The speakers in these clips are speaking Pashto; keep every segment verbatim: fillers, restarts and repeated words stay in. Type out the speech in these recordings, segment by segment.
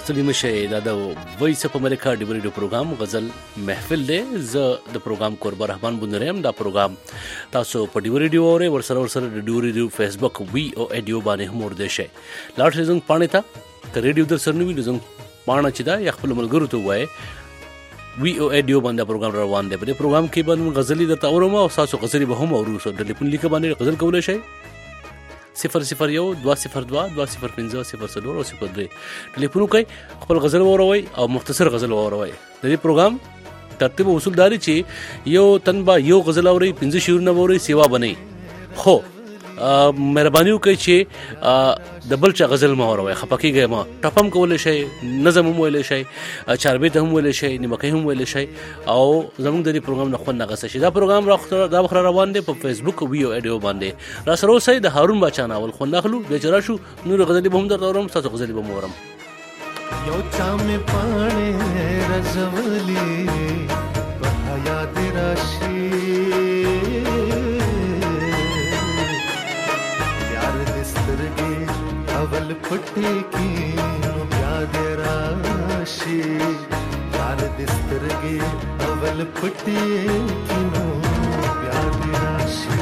ستړي مشئ. دا د وایس اف امریکا ډیو ریډیو پروګرام غزل محفل دی. زه د پروګرام کوربه رحمان بندریم. دا پروګرام تاسو په ډیو ریډیو اورئ، ورسره ورسره د ډیو ریډیو فیسبوک وی او ایډیو باندې هم اوردی شئ. لاړ شئ زموږ پاڼې ته. که ریډیو در سره نه وي نو زموږ پاڼه چې ده یا خپلو ملګرو ته ووایئ وی او ایډیو باندې پروګرام روان دی. په دې پروګرام کې به موږ غزلې درته اورم او ستاسو غزلې به هم اورو. ټلیفون لیکه باندې غزل کولی شئ صفر صفر یو دوه صفر دوه دوه صفر پنځه صفر څلور او صفر درې. ټلیفون وکړئ، خپل غزل واوروئ او مختصر غزل واوروئ. د دې پروګرام ترتیب او اصول دا دی چې یو تن به یو غزل اورئ، پنځه شعرونه به اورئ، سیوا به نه. خو مهرباني وکړئ چې د بل چا غزل مه اوروئ، خفه کېږئ مه. ټپ هم کولی شئ، نظم هم ویلی شئ، چاربیت هم ویلی شئ، نیمکۍ هم ویلی شئ او زموږ د دې پروګرام نه خوند اخیستی شي. دا پروګرام دا وخت روان دی په فیسبوک وی او ایډیو باندې. را سره اوسئ. د هارون باچا ناول خوند اخلو، بیا چې راشو نورې غزلې به هم درته اورم، ستاسو غزلې به م اورم. یو چا مې پاڼې رژولي په حیا دې راشي، اول پټې کې نو بیا دې راشي، یار دې سترګې اول پټې کې نو بیا دې راشي.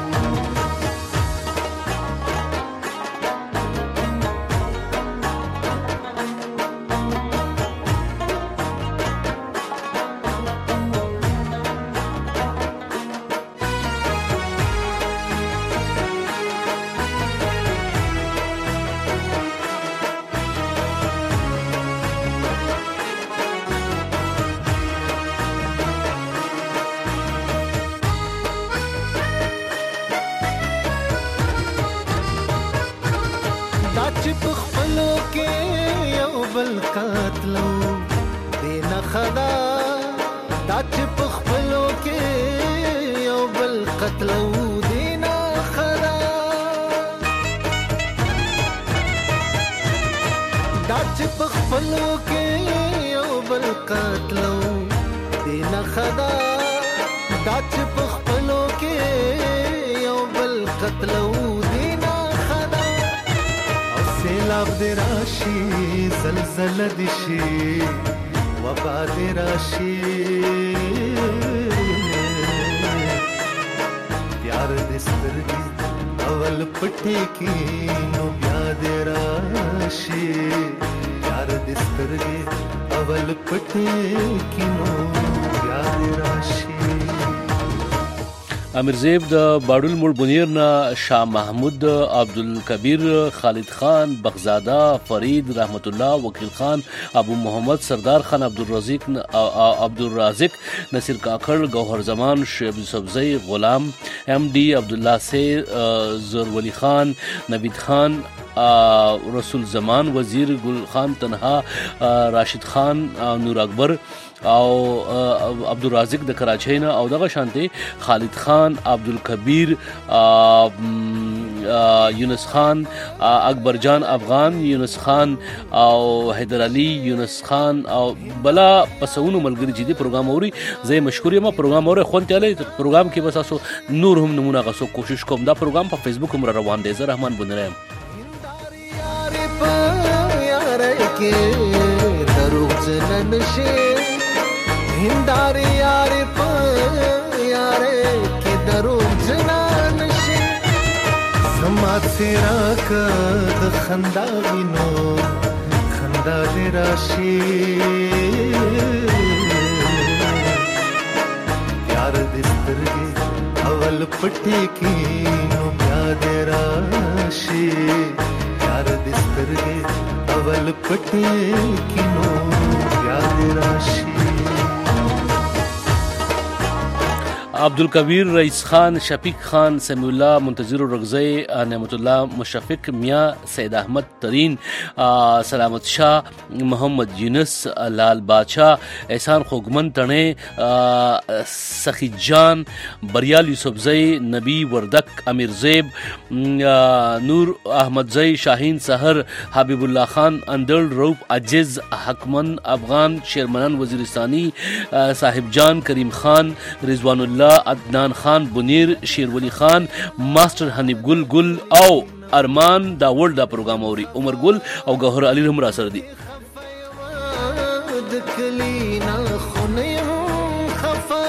زلزله دې شي، وبا دې راشي، پیار دې سترګې اول پټې کې نو بیا دې راشي، پیار دې سترګې اول پټې کې نو بیا دې راشي. امیر زیب د باډول موړ بنیر نه، شاه محمود، عبدالکبیر، خالد خان، بغزاده، فرید، رحمت الله، وکیل خان، ابو محمد، سردار خان، عبدالرزاق عبدالرازق، نصیر کاکړ، گوهر زمان، شعیب یوسفزئی، غلام ایم ڈی، عبدالله سی، زرولی خان، نوید خان، رسول زمان، وزیر گل خان تنها، راشد خان، نور اکبر او عبدالرازق د کراچۍ نه او دغه شانتي خالد خان، عبدالکبیر، یونس خان، اکبر جان افغان، یونس خان او حیدر علي، یونس خان او بلا پسونو ملګری چې دې پروګرام اوري. زه مشکور یم. پروګرام اوري خوند تیالی. پروګرام کې بس تاسو نور هم نمونه غسو کوشش کوم. دا پروګرام په فیسبوک هم روان دی. زه رحمان بندریم. هندار یار په یارې کې دروغ جنان شي، زما څراغ د خندا وینو خندا دې راشي، پیار دې سترګې اول پټې کې نو بیا دې راشي، پیار دې سترګې اول پټې کې نو بیا دې راشي. عبدالکبیر، رئیس خان، شفیق خان، سمیع الله، منتظر رغزی، نعمت الله مشفق، میاں سید احمد ترین، سلامت شاہ، محمد یونس، لال بادشاہ، احسان خوگمن تنے، سخی جان، بریال یوسفزئی، نبی وردک، امیر زیب، نور احمد زئی، شاہین سحر، حبیب اللہ خان، اندر روپ، عجز، حکمن افغان، شیرمنان وزیرستانی، صاحب جان، کریم خان، رضوان الله، عدنان خان بنیر، شیرولی خان، ماسٹر حنیف گل گل او ارمان دا ورلد دا پروګرام اوري. عمر ګل او ګوهر علي هم را سره دي. کلی نا خونیم خفا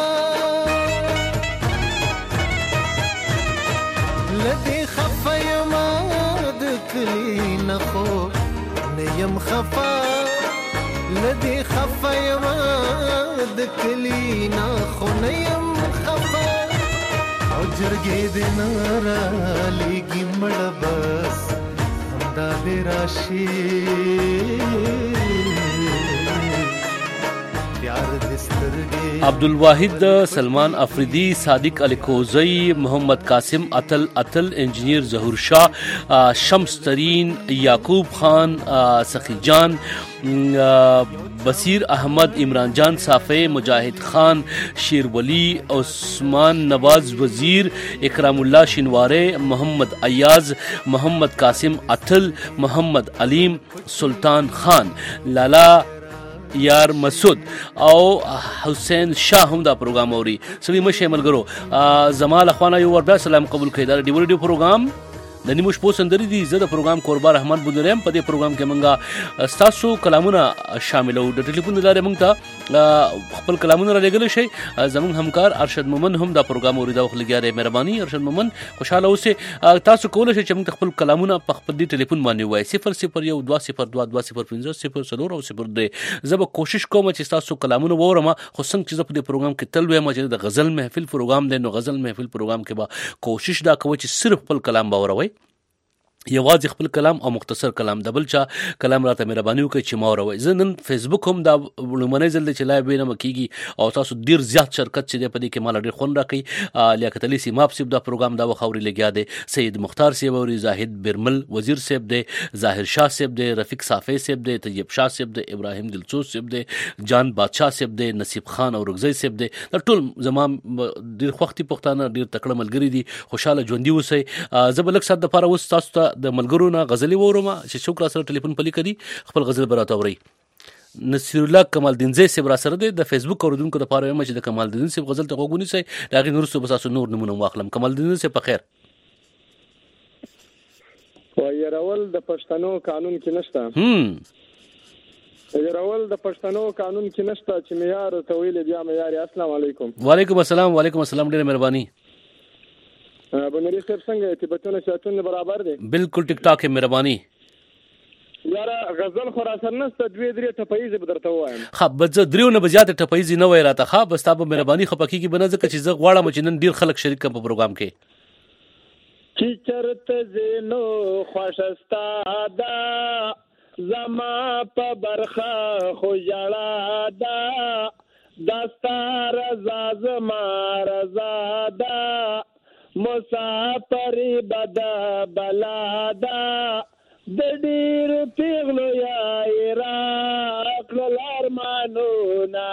لدی خفیم د کلی نا خونیم خفا لدی خفیم د کلی نا خونیم خفا او جرګې د نارا لګي مړ بس همدا دې راشي عبدالواحد سلمان افریدی صادق الکوزئی محمد قاسم اتل اتل انجینئر ظہور شاہ شمس ترین یعقوب خان سخی جان بصیر احمد عمران جان صافی مجاہد خان شیر ولی عثمان نواز وزیر اکرام اللہ شنوارے محمد ایاز محمد قاسم اتل محمد علیم سلطان خان لالا یار مسعود او حسین شاه هم دا پروګرام اوري سړي مشه ملګرو زمال اخوانه یو ور بیا سلام قبول کړئ دا ډیو ډیو پروګرام د نیمو شپو سندري دي زه د پروګرام کوربا رحمان بودریم په دې پروګرام کې منګه ستاسو کلامونه شاملو د ټلیفون لارې موږ ته خپل کلامونه را لګل شي زموږ همکار ارشد مومن هم دا پروګرام اوري دا خلګیاره مهرباني ارشد مومن خوشاله اوسه تاسو کولای شئ چې موږ خپل کلامونه په خپل دی ټلیفون باندې وای صفر صفر یو دوه صفر دوه دوه صفر پنځه صفر څلور او صفر درې زه به کوشش کوم چې تاسو کلامونه وورم خو څنګه چې په دې پروګرام کې تل وایم چې د غزل محفل پروګرام دی نو غزل محفل پروګرام کې به کوشش دا کوم چې صرف خپل کلام باوروي یوازې خپل کلام او مختصر کلام د بل چا کلام راته مهرباني وکړئ چې ما وروي زه نن فیسبوک هم دا لومړنی ځل دی چې لایو وینم کېږي او تاسو ډېر زیات شرکت چې دی په دې کې ماله ډېر خوند راکوي لیاقت علي سیماب صاحب دا پروګرام دا وخت اوري لګیا دی سید مختار صاحب اوري زاهد برمل وزیر صاحب دی ظاهر شاه صاحب دی رفیق صافی صاحب دی طیب شاه صاحب دی ابراهیم دلسوز صاحب دی جان بادشاه صاحب دی نصیب خان او رغزی صاحب دی دا ټول زما ډېر خوښتي پښتانه ډېر تکړه ملګري دي خوشاله ژوندي اوسئ زه به لږ ساعت دپاره اوس تاسو ته د ملګرو نه غزلې وورم چې څوک را سره ټلیفون پلي کړي خپل غزل به راته اورئ نصیر الله کمال الدین زی صاحب را سره دی د فیسبوک اوریدونکو دپاره وایم چې د کمال الدین صاحب غزل ته غوږ ونیسئ د هغې نه وروسته به ستاسو نور نومونه واخلم کمال الدین صاحب په خیر یرول د پښتنو قانون کې نشته یرول د پښتنو قانون کې نشته چې معیار ته ویلې بیا معیار السلام علیکم وعلیکم السلام وعلیکم السلام ډېره مهرباني بنری صاحب څنګه ارتباطونه ساتونه برابر دي بالکل ټیک ټاک مهرباني یاره غزل خو را سره نسته دوی درې ټپایزې به درته ووایم ښه بس زه دریو نه به زیاتې ټپایزې نه وای راته ښه بس تا به مهرباني خفه کېږي به نه ځکه چې زه غواړم چې نن ډېر خلک شریک کړم په پروګرام کې چې چرته زه نو خوښه ستا ده زما په برخه خو ژړا ده دا ستا رضا زما رضا ده مسافری بدا بلادا د ډېرو پیغلو یا عراق لارمانونا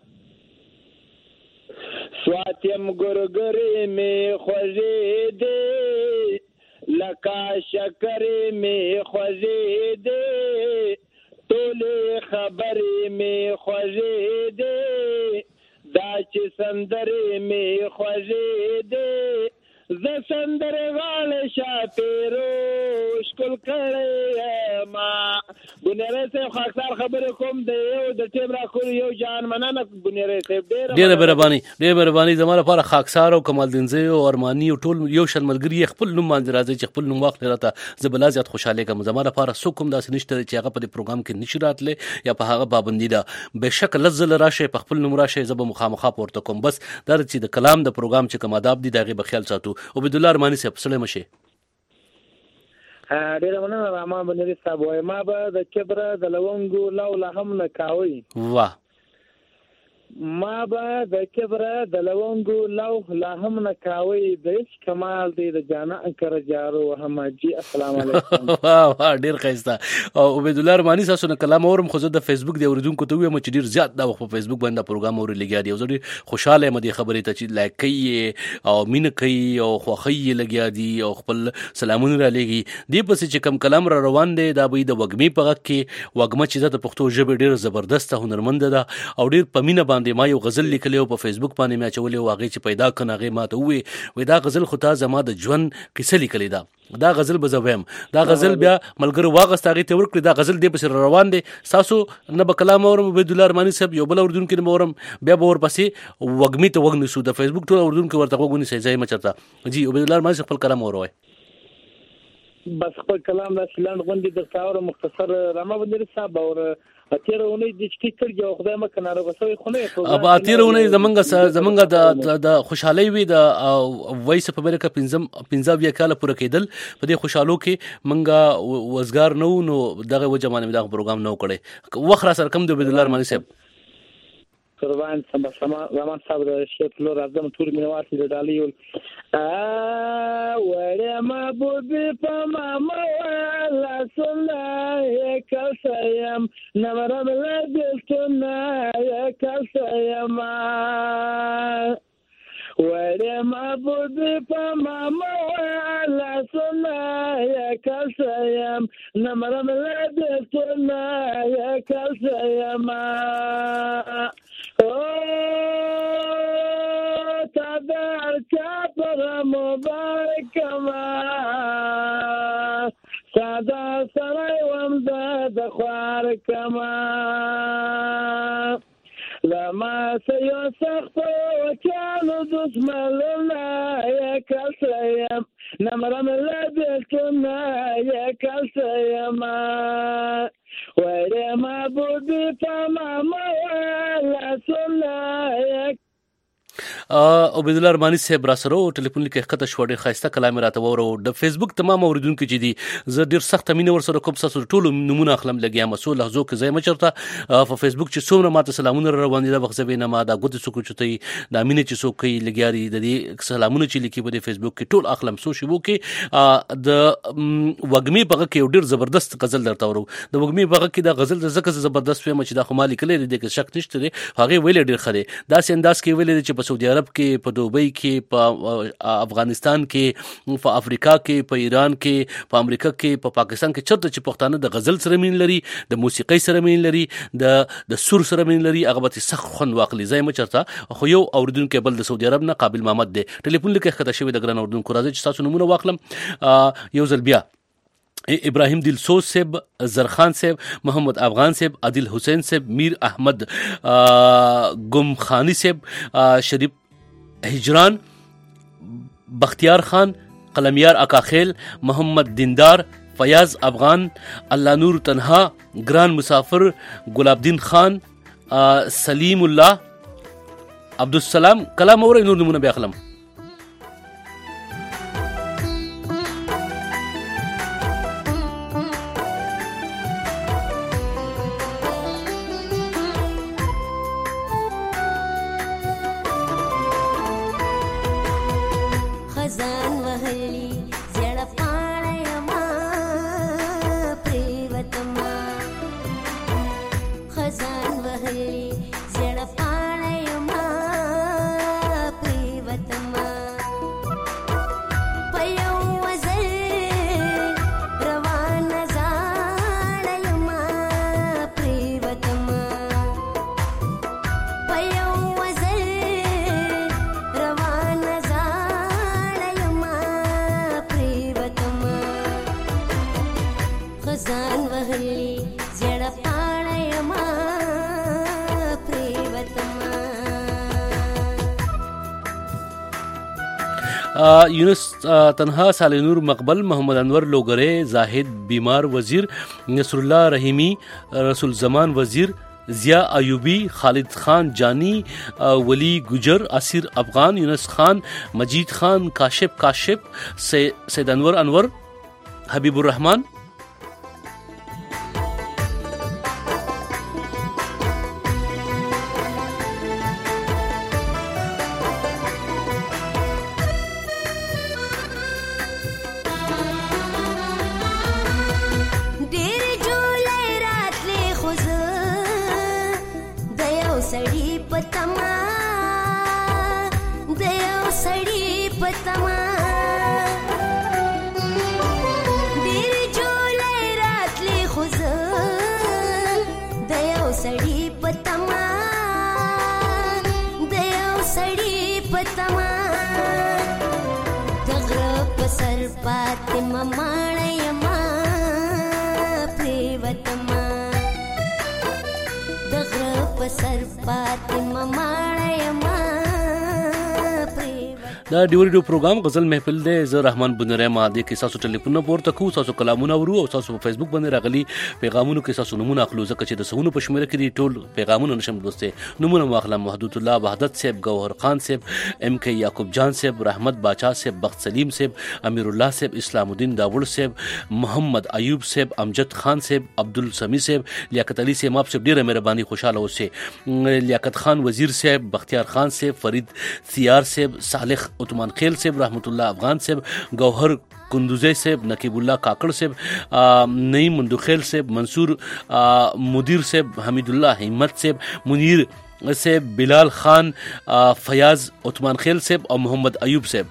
سواتیم ګرګرې مې خوږې دي لکه شکرې مې خوږې دي ټولې خبرې مې خوږې دي دا چې سندرې مې خوږې دي زه سندرې غاړې شاپېرو ښکل کړی ما بنیری صاحب خاکسار خبرې کوم د یو د ټیم راکړو یو جان مننه بنیری صاحب ډېره مهرباني ډېره مهرباني زما لپاره خاکسار او کمال الدین زی او ارماني او ټول یو شان ملګري خپل نوم باندې راځي چې خپل نوم واخلي راته زه به لا زیات خوشحاله کړم زما لپاره څوک هم داسې نشته چې هغه په دې پروګرام کې نشي راتلی یا په هغه پابندي ده بېشکه لس ځله راشئ په خپل نوم راشئ زه به مخامخا پورته کوم بس دا چې د کلام د پروګرام چې کوم آداب دي د هغې به خیال ساتو عبیدالله ارماني صاحب سړی مشه ډېره مننه رحمان بنیری صاحب وایي ما به د کبره د لونګو لو لا هم نه کاوی واه ما به د کبره د لونګو لو لا هم نه کاوی د هیڅ کمال دی د جانا انکر جارو حماجي السلام علیکم واه واه ډېر ښایسته او عبیدالله ارماني ستاسو نه کلام اورم خو زه د فیسبوک د اورېدونکو ته ووایم چې ډېر زیات دا وخت په فیسبوک باندې دا پروګرام اوري لګیا دی او زه ډېر خوشحاله یم دې خبرې ته چې لایک کوي او مینه کوي او خوښۍ یې لګیا دي او خپل سلامونه را لېږي دې پسې چې کم کلام را روان دی دا به د وږمې په غږ کې وږمه چې ده د پښتو ژبې ډېره زبردسته هنرمنده ده او ډېر په مینه باندې باندې ما یو غزل لیکلی او په فیسبوک باندې مې اچولی او هغې چې پیدا کړن هغې ما ته ووې وایي دا غزل خو تا زما د ژوند کیسه لیکلې ده دا غزل به زه وایم دا غزل بیا ملګرو واغست هغې ته ورکړي دا غزل دې پسې روان دی ستاسو نه به کلام اورم عبیدالله ارماني صاحب یو بل اردونکي نه به اورم بیا به ورپسې وږمي ته وږ نیسو د فیسبوک ټول اردونکي ورته وږ ونیسئ ځای مه چېرته جی عبیدالله ارماني صاحب خپل کلام وروئ بس خپل کلام داسې لنډ غوندې درته اورم مختصر رحمه بدلري صاحب اور تېره اونۍ د چې ټیک کړي او خدای مکه ناروغه شوی خو نه اب تېره اونۍ زمونږ زمونږ د خوشحالۍ وي د وایس اف امریکا پنځم پنځه اویا کاله پوره کېدل په دې خوشحالو کې مونږ وزګار نه وو نو دغه وجه باندې مې دغه پروګرام نه و کړی وخت را سره کم دی عبیدالله ارماني صاحب قربان سما سما رحمان صاحب د شیخ لور اعظم تور مینوار چې ډالۍ ول وړه محبوبي په ماما ولا سنه کسیم نمرم لدلتنا کسیم وړه محبوبي په ماما ولا سنه کسیم نمرم لدلتنا کسیم تدار كبر مبارك ما سادا سراي ومزاد خوارك ما لما سيوسخت وكانوا دسملنا يا كسيم نمرم لبلتنا يا كسيم ويري معبودي فماما ولا سنة عبیدالله ارماني صاحب را سره ټلیفون لیکه ښکته شو ډېر ښایسته کلام یې راته واوره د فیسبوک تمام اورېدونکي چې دي زه ډېر سخته مینه ورسره کوم ستاسو ټولو نومونه اخلم لګیا یم څو لحظو کې ځای مه چېرته په فیسبوک چې څومره ماته سلامونه را روان دي دا وخت زه بې نه ما دا ګوتې څوک اوچتوي دا مینې چې څوک کوي لګیا دي د دې سلامونه چې لیکي په دې فیسبوک کې ټول اخلم څو شیبو کې د وږمې په غږ کې یو ډېر زبردست غزل درته اورو د وږمې په غږ کې دا غزل ځکه زه زبردست وایم چې دا خو ما لیکلی دی دې کې شک نشته دی هغې ویلی ډېر ښه دی داسې انداز کې ویلی دی چې په سعودي عرب کې په دوبۍ کې په افغانستان کې په افریقا کې په ایران کې په امریکا کې په پاکستان کې چرته چې پښتانه د غزل سره مین لري د موسیقۍ سره مین لري د د سور سره مین لري هغه به سخت خوند واخلي ځای مه چېرته خو یو اورېدونکی بل د سعودي عرب نه قابل محمد دی ټلیفون لیکه ښکته شوی د ګران اورېدونکو راځئ چې ستاسو نومونه واخلم یو ځل بیا ابراهیم دلسوز صاحب زرخان صاحب محمد افغان صاحب عادل حسین صاحب میر احمد گم خانی صاحب شریف هجران بختیار خان قلمیار اکاخیل محمد دیندار فیاض افغان الله نور تنہا گران مسافر گلاب دین خان سلیم الله عبدالسلام کلام اور نور نمونه بیا اخلم یونس تنہا صالح نور مقبل محمد انور لوگرے زاہد بیمار وزیر نصر اللہ رحیمی رسول زمان وزیر ضیاء ایوبی خالد خان جانی ولی گجر اسیر افغان یونس خان مجید خان کاشف کاشف سید انور انور حبیب الرحمان پاتې مماړه یما پریوتما د غره په سر پاتې مماړه یما دا ډیوریډیو پروګرام غزل محفل دی. زه رحمان بنریم دی کې تاسو ټلیفون پورته کوو، تاسو کلامونه ورو او تاسو په فیسبوک باندې راغلي پیغامونو کې تاسو نمونه اخلو، ځکه چې د سونو په شمیره کې دي ټول پیغامونه نشم دوسته. نمونه واخلم: محدود الله وحدت صاحب، گوهر خان صاحب، ام کے یعقوب جان صاحب، رحمت باچا صاحب، بخت سلیم صاحب، امیر الله صاحب، اسلام الدین داوړ صاحب، محمد ایوب صاحب، امجد خان صاحب، عبدالسمی صاحب، لیاقت علي صاحب صاحب ډیره مهرباني خوشاله اوسئ، لیاقت خان وزیر صاحب، بختیار خان صاحب، فرید سیار صاحب، صالح عثمان خیل صاحب، رحمت الله افغان صاحب، گوهر کندوزی صاحب، نقیب الله کاکڑ صاحب، نعیم مندوخیل صاحب، منصور مدیر صاحب، حمید الله همت صاحب، منیر صاحب، بلال خان، فیاض عثمان خیل صاحب او محمد ایوب صاحب.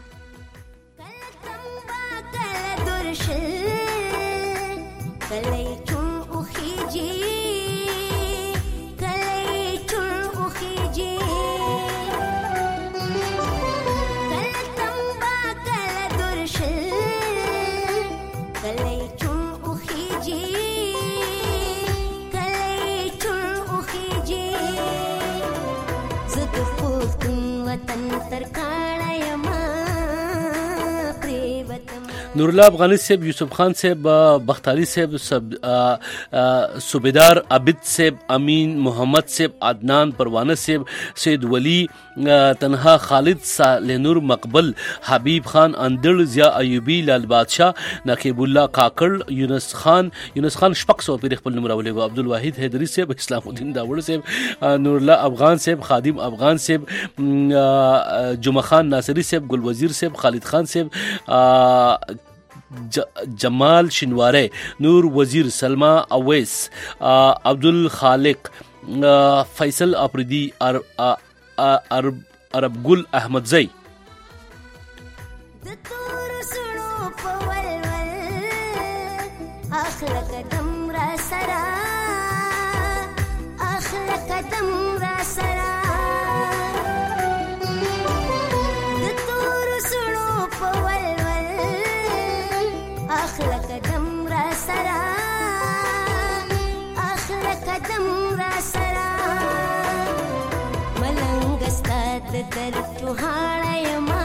نور الله افغانی صاحب، یوسف خان صاحب، بختاری صاحب، صوبیدار عابد صاحب، امین محمد صاحب، عدنان پروانه صاحب، سید ولی تنها، خالد صالح نور، مقبل، حبیب خان اندړ، ضیا ایوبی، لال بادشاہ، نقیب الله کاکړ، یونس خان یونس خان شپږ سوه پیر خپل نوم راولې، عبدالواحد حیدری صاحب، اسلام الدین داوړ صاحب، نور الله افغان صاحب، خادم افغان صاحب، جمعه خان ناصری صاحب، ګل وزیر صاحب، خالد خان صاحب، جمال شنواره، نور وزیر، سلمہ اویس، عبدالخالق، فیصل افریدی، عرب گل احمد زئی. در چوهاړه یما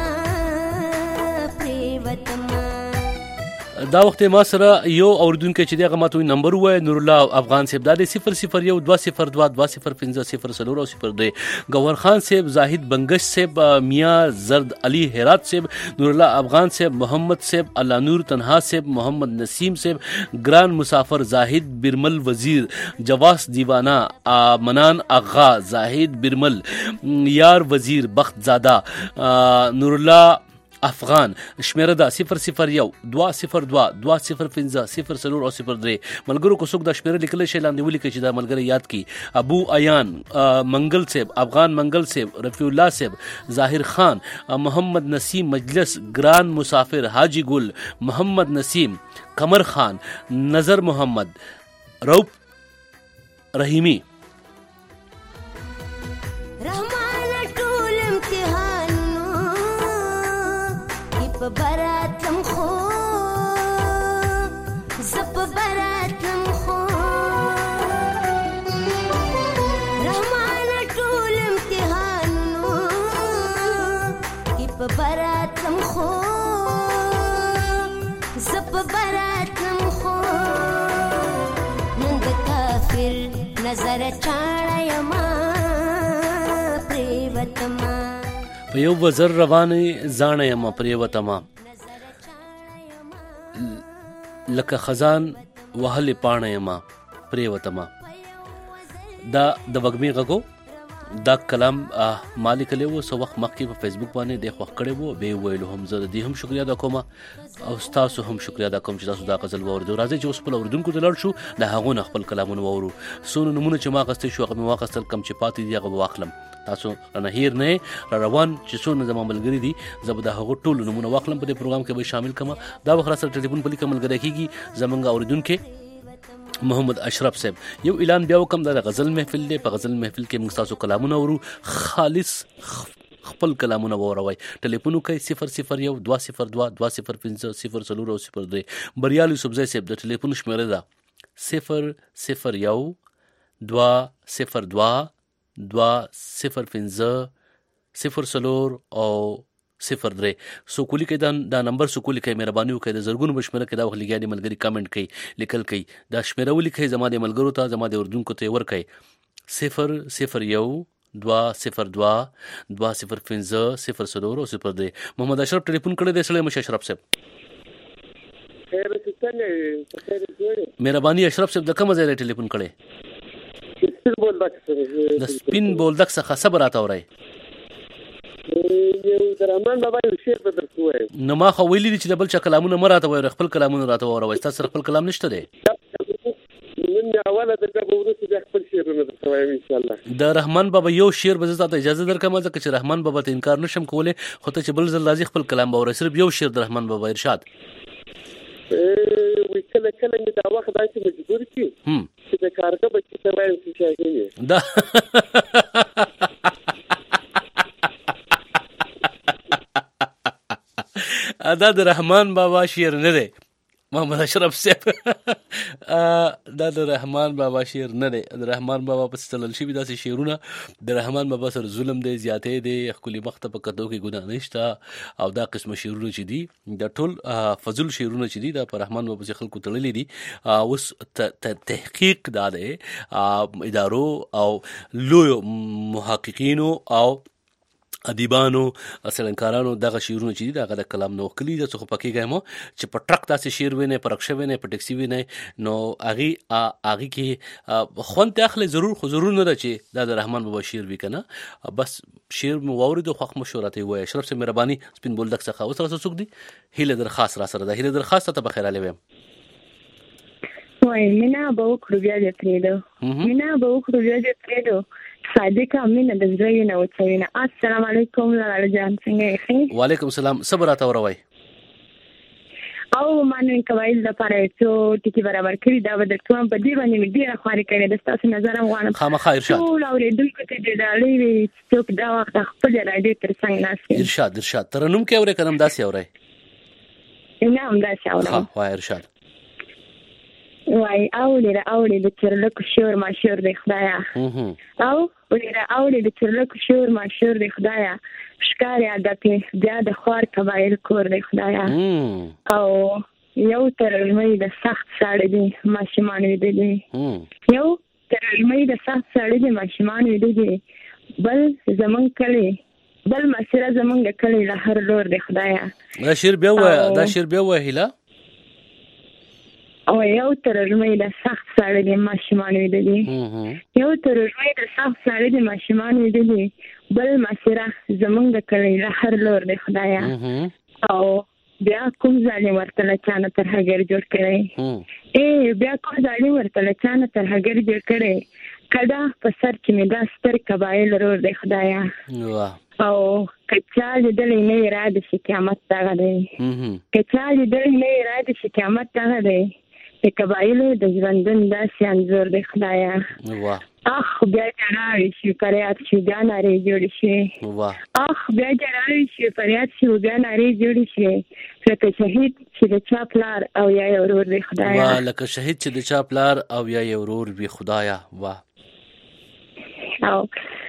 پریوتما. دا وخت ما سره یو اوردونکو چې دغه ماته نمبر وای نور الله افغان صاحب، دا د صفر صفر یو دوه صفر دوه دوه صفر پنځه صفر څلور او صفر دی. گوهر خان صاحب، زاهد بنگش صاحب، میاں زرد علی هرات صاحب، نور الله افغان صاحب، محمد صاحب، الله نور تنها صاحب، محمد نسیم صاحب، گران مسافر، زاهد برمل وزیر، جواس دیوانہ، منان اغا، زاهد برمل، یار وزیر، بخت زادہ، نور الله افغان. شمیره ده صفر صفر یو دوه صفر دوه دوه صفر پنځه صفر څلور او صفر درې. ملګرو کو څوک دا شمیره لیکلی شي لاندې ولیکئ چې دا ملګری یاد کړي. ابو ایان، منګل صاحب، افغان منګل صاحب، رفیع الله صاحب، ظاهر خان، محمد نسیم مجلس، گران مسافر، حاجی گل، محمد نسیم، قمر خان، نظر محمد، روپ رحیمی. براتم خو زپ براتم خو رحمان ټول امتحانونو کی په براتم خو زپ براتم خو نن د کافر نظر چاړه یما پریوتما. په یو وزر روانې زاڼه یم پریوتما، لکه خزان وهلې پاڼه یم پریوتما. دا د وږمې غږو دا کلام ما لیکلی و څه وخت مخکې په فیسبوک باندې دی خوښ کړی و، بیا یې ویلو هم زه د دې هم شکریا ادا کوم او ستاسو هم شکریا ادا کوم چې تاسو دا غزل واورېدو. راځئ چې اوس خپل اورېدونکو ته لاړ شو، د هغو نه خپل کلامونه واورو. څونه نومونه چې ما اخیستی شو هغه مې واخیستل، کم چې پاتې دي هغه به واخلم. تاسو رانه هیر نه را روان چې څونه زما ملګري دي زه به د هغو ټولو نومونه واخلم، په دې پروګرام کې به شامل کړم. دا وخت را سره ټلیفون په لیکه ملګری کېږي زموږ اورېدونکي محمد اشرف صاحب. یو اعلان بیا وکم، دا د غزل محفل دی. په غزل محفل کې موږ تاسو کلامونه اورو، خالص خپل کلامونه واوروئ. ټلیفون وکړئ صفر صفر یو دوه صفر دوه دوه صفر پنځه صفر څلور او صفر درې. بریال یوسفزی صاحب د ټلیفون شمیره ده صفر صفر یو دوه صفر دوه دوه صفر پنځه صفر څلور او صفر درې. سوکولی کوي دا دا نمبر سوکولی کوي مهرباني وکړئ د زرګونو بشمره کې دا وخت لګیا دي ملګري کامنټ کوي لیکل کوي دا شمیره ولیکئ زما د ملګرو ته زما د اردوونکو ته ورکړئ صفر صفر یو دوه صفر دوه دوه صفر پنځه صفر څلور او صفر درې. محمد اشرف ټلیفون کړی دی سړی مشه اشرف صاحب. مهرباني اشرف صاحب د کوم ځای ټلیفون کړی؟ د سپین بولدک څخه صبر راته اورئ. نو ما خو ویلي دي چې د بل چا کلامونه مه راته وایئ خپل کلامونه راته واوروئ. ستاسو سره خپل کلام نشته دی؟ د رحمان بابا یو شعر به زه تاته اجازه درکړم ځکه چې رحمان بابا ته انکار نشم کولی خو ته چې بل ځل راځي خپل کلام به واورئ. صرف یو شعر د رحمان بابا ارشاد. کله کله مې دا وخت داسې مجبور کړي چې د کارګه بچي ته وایم چې شاهین دا دا د رحمان بابا شعر نه دی محمد اشرف صاحب. دا د رحمان بابا شعر نه دی. د رحمان بابا پسې تلل شوي داسې شعرونه د رحمان بابا سره ظلم دی زیاتې دی ښکلي مخ ته په کتو کې ګناه نشته او دا قسمه شعرونه چې دي دا ټول فضول شعرونه چې دي دا په رحمان بابا پسې خلکو تړلي دي. اوس تحقیق دا دی ادارو او لویو محققینو او ادیبانو څېړنکارانو دغه شعرونه چې دي د هغه د کلام نه وکلي ده څه خو پکې ګایم چې په ټرک داسې شعر وینئ په رکشه وینئ په ټکسي وینئ نو هغې هغې کې خوند ته اخلئ ضرور خو ضرور نه ده چې دا د رحمان بابا شعر وي که نه بس شعر مې واورېدو خوښ مو شو راته یې ووایه. اشرف صاحب مهرباني سپین بولدک څخه اوس راسره څوک دي؟ هیله درخواست را سره ده. هیله درخواست ته بخیر علي ویم وای مینا به وکړو بیا دې پرېږدو مینا به وکړو بیا دې پرېږدو صادقه مینه د زړه وینه وچوینه. السلام علیکم لاله جان څنګه یې؟ وعلیکم السلام. صبر راته وروئ او ما نن قواعد لپاره څو ټکي برابر کړي دا به درته په دې باندې مې ډېره خواري کړې ده ستاسو نظر هم غواړم خامخا ارشاد ټول اورېدونکو ته دې ډالۍ وي چې څوک دا وخت خپل راډیو تر څنګ ناست وي. ارشاد ارشاد ترنم کې اورئ که نه همداسې اورئ؟ نه همداسې اورم. وایه ارشاد. وای اورې را اورې د چرلکو شور ما شور دی خدایا او وړې را اورې د چرلکو شور ما شور دی خدایا ښکاري عادتې بیا د خوار قبایل کور دی خدایا او یو ترژمۍ د سخت ساړه دی ماشومان ویده دی یو ترژمۍ د سخت ساړه دی ماشومان ویده دی بل زمونږ کلی بل مسیره زمونږ د کلی له هر لور دی خدایا. دا شعر بیا ووایه دا شعر بیا ووایه هیله. او یو ترژمۍ د سخت ساړه دی ماشومان ویده دي یو ترژمۍ د سخت ساړه دی ماشومان ویده دي بل مسیره زمونږ د کلی له هر لور دی خدایا او بیا کوم ظالم ورته له چا نه ترهګر جوړ کړی ای بیا کوم ظالم ورته له چا نه ترهګر جوړ کړی کډه په سر کې مې دا ستر قبایل رور دی خدایا او که چا لیدلی نه یې را دي چې قیامت دغه دی که چا لیدلی نه یې را دي چې قیامت دغه دی د قبایلو د ژوندون داسې انځور دی خدایا. اخ بیا جړاوې شي فریاد شي بیا نارې جوړې شي اخ بیا جړاوې شي فریاد شي بیا نارې جوړې شي لکه شهید چې د چا پلار او یا یې ورور دی خدایا. لکه شهید چې د چا پلار او یا یې ورور وي خدایا. واه او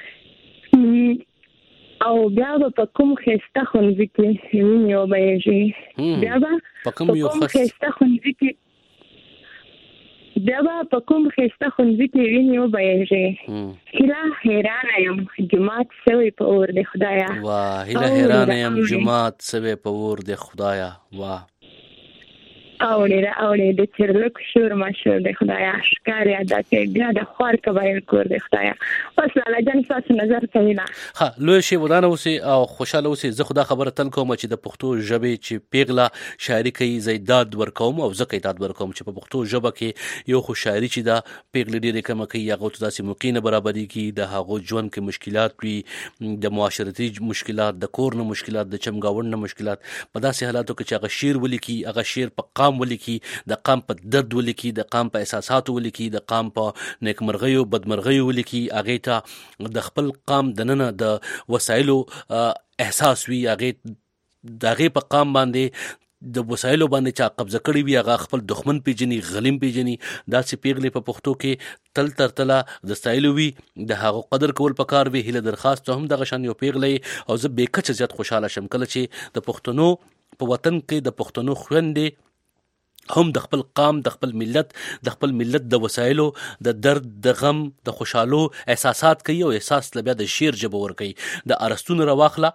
او بیا به په کوم ښایسته ښوونځي کې وینې وبهیږي بیا به په کوم ښایسته ښوونځي کې بیا به په کوم ښایسته ښوونځي کې وینې وبهیږي هیله حیرانه یم جومات سوی په اور دی خدایا. واه هیله حیرانه یم جومات سوی په اور دی خدایا. واه اورې را اورې د چرلکو شور ما شور دی خدایا ښکاري عادتې بیا د خوار قبایل کور دی خدایا. اوس لاله جان ستاسو نظر کوي نه ښه لویه شی ودانه اوسئ او خوشحاله اوسئ. زه خو دا خبره تل کوم چې د پښتو ژبې چې پیغله شاعري کوي زه داد ورکوم او ځکه یې داد ورکوم چې په پښتو ژبه کې یو خو شاعري چې دا پیغلې ډېرې کمه کوي هغو ته داسې موقع نه برابرېږي د هغو ژوند کې مشکلات وي د معاشرتي مشکلات د کور نه مشکلات د چمګاوڼ نه مشکلات په داسې حالاتو کې چې هغه شعر ولیکي هغه شعر په قام قام ولیکي، د قام په درد ولیکي، د قام په احساساتو ولیکي، د قام په نیکمرغیو بدمرغیو ولیکي، هغې ته د خپل قام دننه د وسایلو احساس وي، هغې د هغې په قام باندې د وسایلو باندې چا قبضه کړی وي هغه خپل دښمن پیژني، غلیم پیژني. داسې پیغلې په پښتو کې تل تر تله د ستایلو وي، د هغو قدر کول پکار وي. هیله درخواست هم دغه شان یو پیغلې او زه بې کچه زیات خوشحاله شم کله چې د پښتنو په وطن کې د پښتنو خویندې هم د خپل قام، د خپل ملت د خپل ملت د وسایلو د درد، د غم، د خوشحالو احساسات کوي او احساس له بیا د شعر ژبه ورکوي. د ارسطو نه راواخله،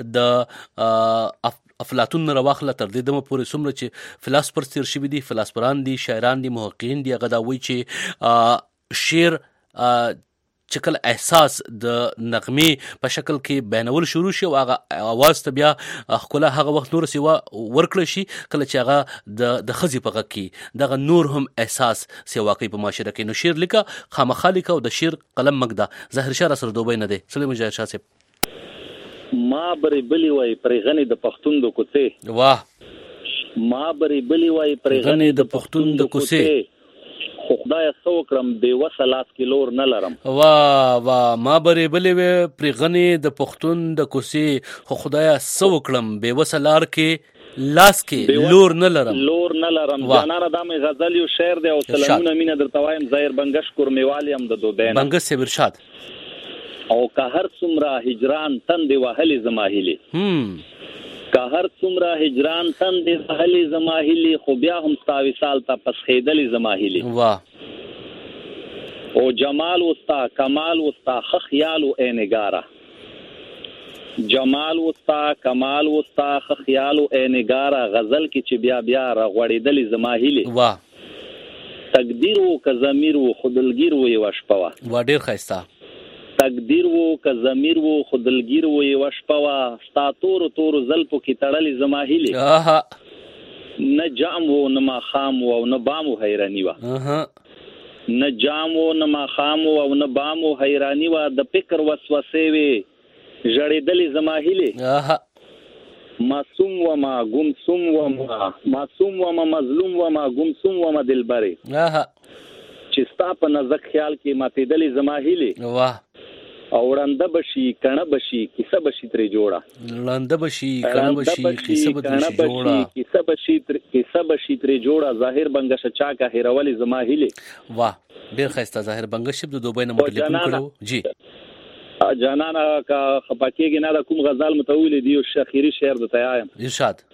د افلاطون نه راواخله، تر دې دمه پورې څومره چې فلاسفرز تېر شوي دي، فلاسفران دي، شاعران دي، محققین دي، هغه دا وایي چې شعر چې کله احساس د نغمې په شکل کې بیانول شروع شي او هغه اواز ته بیا ښکلا هغه وخت نور سیوا ورکړی شي کله چې هغه د د ښځې په غږ کې دغه نور هم احساس سیوا کوي په معاشره کې. نو شعر لیکه، خامخا لیکه او د شعر قلم مږده. ظاهر شاه راسره دوبی نه دی. سلیم مجاهد شاه صاحب ما برې بلی وای پرې د پښتون د کوڅې، واه ما برې بلی وای پرې د پښتون د کوڅې، خو خدای سو کړم بې وسه لاس کې لور نه لرم. واه واه ما برې بلی وای پرې د پښتون د کوڅې، خو خدای سو کړم بې وسه لار کې لاس کې لور نه لرم لور نه لرم. جانانه دا مې غزل یو شعر دی او سلامونه مینه درته وایم. ظاهر بنګش کورمیوال یم د دوبۍ نه. بنګش صاحب ارشاد. او که هر څومره هجران تندې وهلې زما هیلې، که هر څومره هجران تندې وهلې زما هیلې، خو بیا هم ستا وصال ته پسخېدلې زما هیلې. واه او جمال وستا کمال وستا ښه خیال و ای نګاره، جمال وستا کمال وستا ښه خیال و ای نګاره، غزل کې چې بیا بیا راغوړېدلې زما هیلې. واه تقدیر و که ضمیر و خو دلګیر و یوه شپه وه. واه ډېر ښایسته. تقدیر وو که ضمیر وو خو دلګیر وو یوه شپه وه، ستا تورو تورو زلفو کې تړلې زما هیلې. نه جام وو نه ماښام وو او نه بام وو حیراني وه، نه جام وو نه ماښام وو او نه بام وو حیراني وه، د فکر وسوسې وې ژړېدلې زما هیلې. معصوم وما ګمسوم وما، معصوم وما مظلوم وما، ګمسوم وما دلبرې، چې ستا په نزک خیال کې ماتېدلې زما هیلې. واه او ړنده بشي کڼه بشي کیسه بشي ترې جوړه، ړنده بشي کڼه بشي کیسه بشي جوړه، کیسه بشي کیسه بشي ترې جوړه، ظاهر بنګش چا کا هیرولې زما هیلې. واه ډېر ښایسته. ظاهر بنګش د دوبۍ نه مو ټلیفون کړو. جی جانانه کا خپکیږي نه، د کوم غزل متول دی او شخيري شعر د تیایم. ارشاد.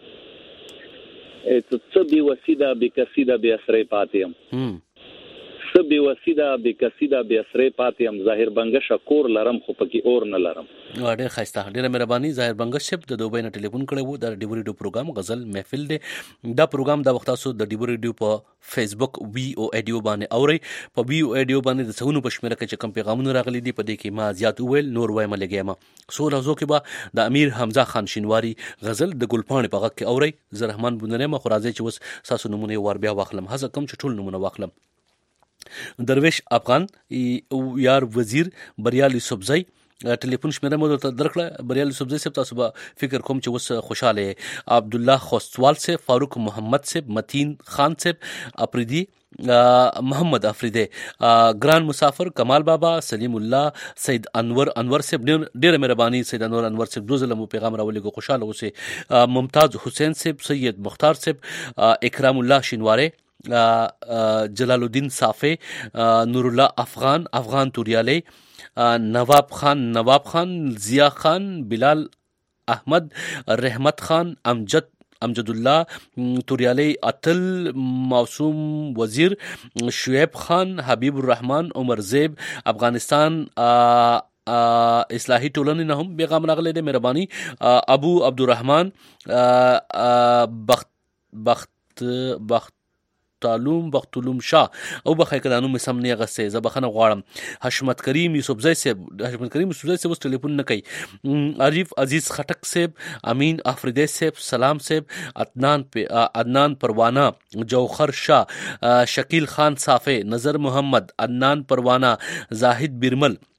څه بي وسیده بي کسیده بي اسرې پاتیم، هم څه بي وسیده بي کسیده بي اسرې پاتیم، ظاهر بنګش کور لرم خو پکې اور نه لرم. ډېر ښایسته، ډېره مهرباني. ظاهر بنګش صاحب د دوبۍ نه ټلیفون کړی وو. د ډیو ریډیو پروګرام غزل محفل دی. دا پروګرام د وخت تاسو د ډیو ریډیو په فیسبوک وی او ایډیو باندې اورئ. په وی او ایډیو باندې د څونو په شمیره کې چې کوم پیغامونه راغلي دي په دې کې ما زیات وویل، نور وایم لګیم. سو لحظو کې به د امیر حمزه خان شینواری غزل د ګلپاڼې په غږ کې اورئ. زه رحمان بونره مخ راځي چې اوس تاسو نمونه ور بیا واخلم. هڅه کوم چې ټول نمونه واخلم. درویش افغان، یار وزیر، بریال یوسفزی ټلیفون شمیره مو درته درکړه. بریال یوسفزی صاحب تاسو به فکر کوم چې اوس خوشاله. عبد الله خوستوال صاحب، فاروق محمد صاحب، متین خان صاحب، افریدی محمد افریدی، ګران مسافر، کمال بابا، سلیم الله، سید انور انور صاحب ډیره مهرباني. سید انور انور صاحب دوه ځله مو پیغام راولېږو، خوشاله اوسئ. ممتاز حسین صاحب، سید مختار صاحب، اکرام الله شینواری، جلال الدین صافی، نور الله افغان، افغان توریالی، نواب خان نواب خان، ضیا خان، بلال احمد، رحمت خان، امجد امجد الله توریالی، اتل، معصوم وزیر، شعیب خان، حبیب الرحمن، عمر زیب، افغانستان اصلاحی ټولنې نه هم پیغام راغلی دی. مهرباني. ابو عبدالرحمن، بخت بخت بخت تعلوم بختلوم شاه او بخای کدانو مې سم نه غسه زه بخنه غواړم. حشمت کریم یوسفزی صاحب، حشمت کریم یوسفزی صاحب اوس ټلیفون نه کوي. عارف عزیز خټک صاحب، امین افریدی صاحب، سلام صاحب، عدنان عدنان پروانه، جوخر شاه، شکیل خان صافی، نظر محمد، عدنان پروانه، زاهد بیرمل،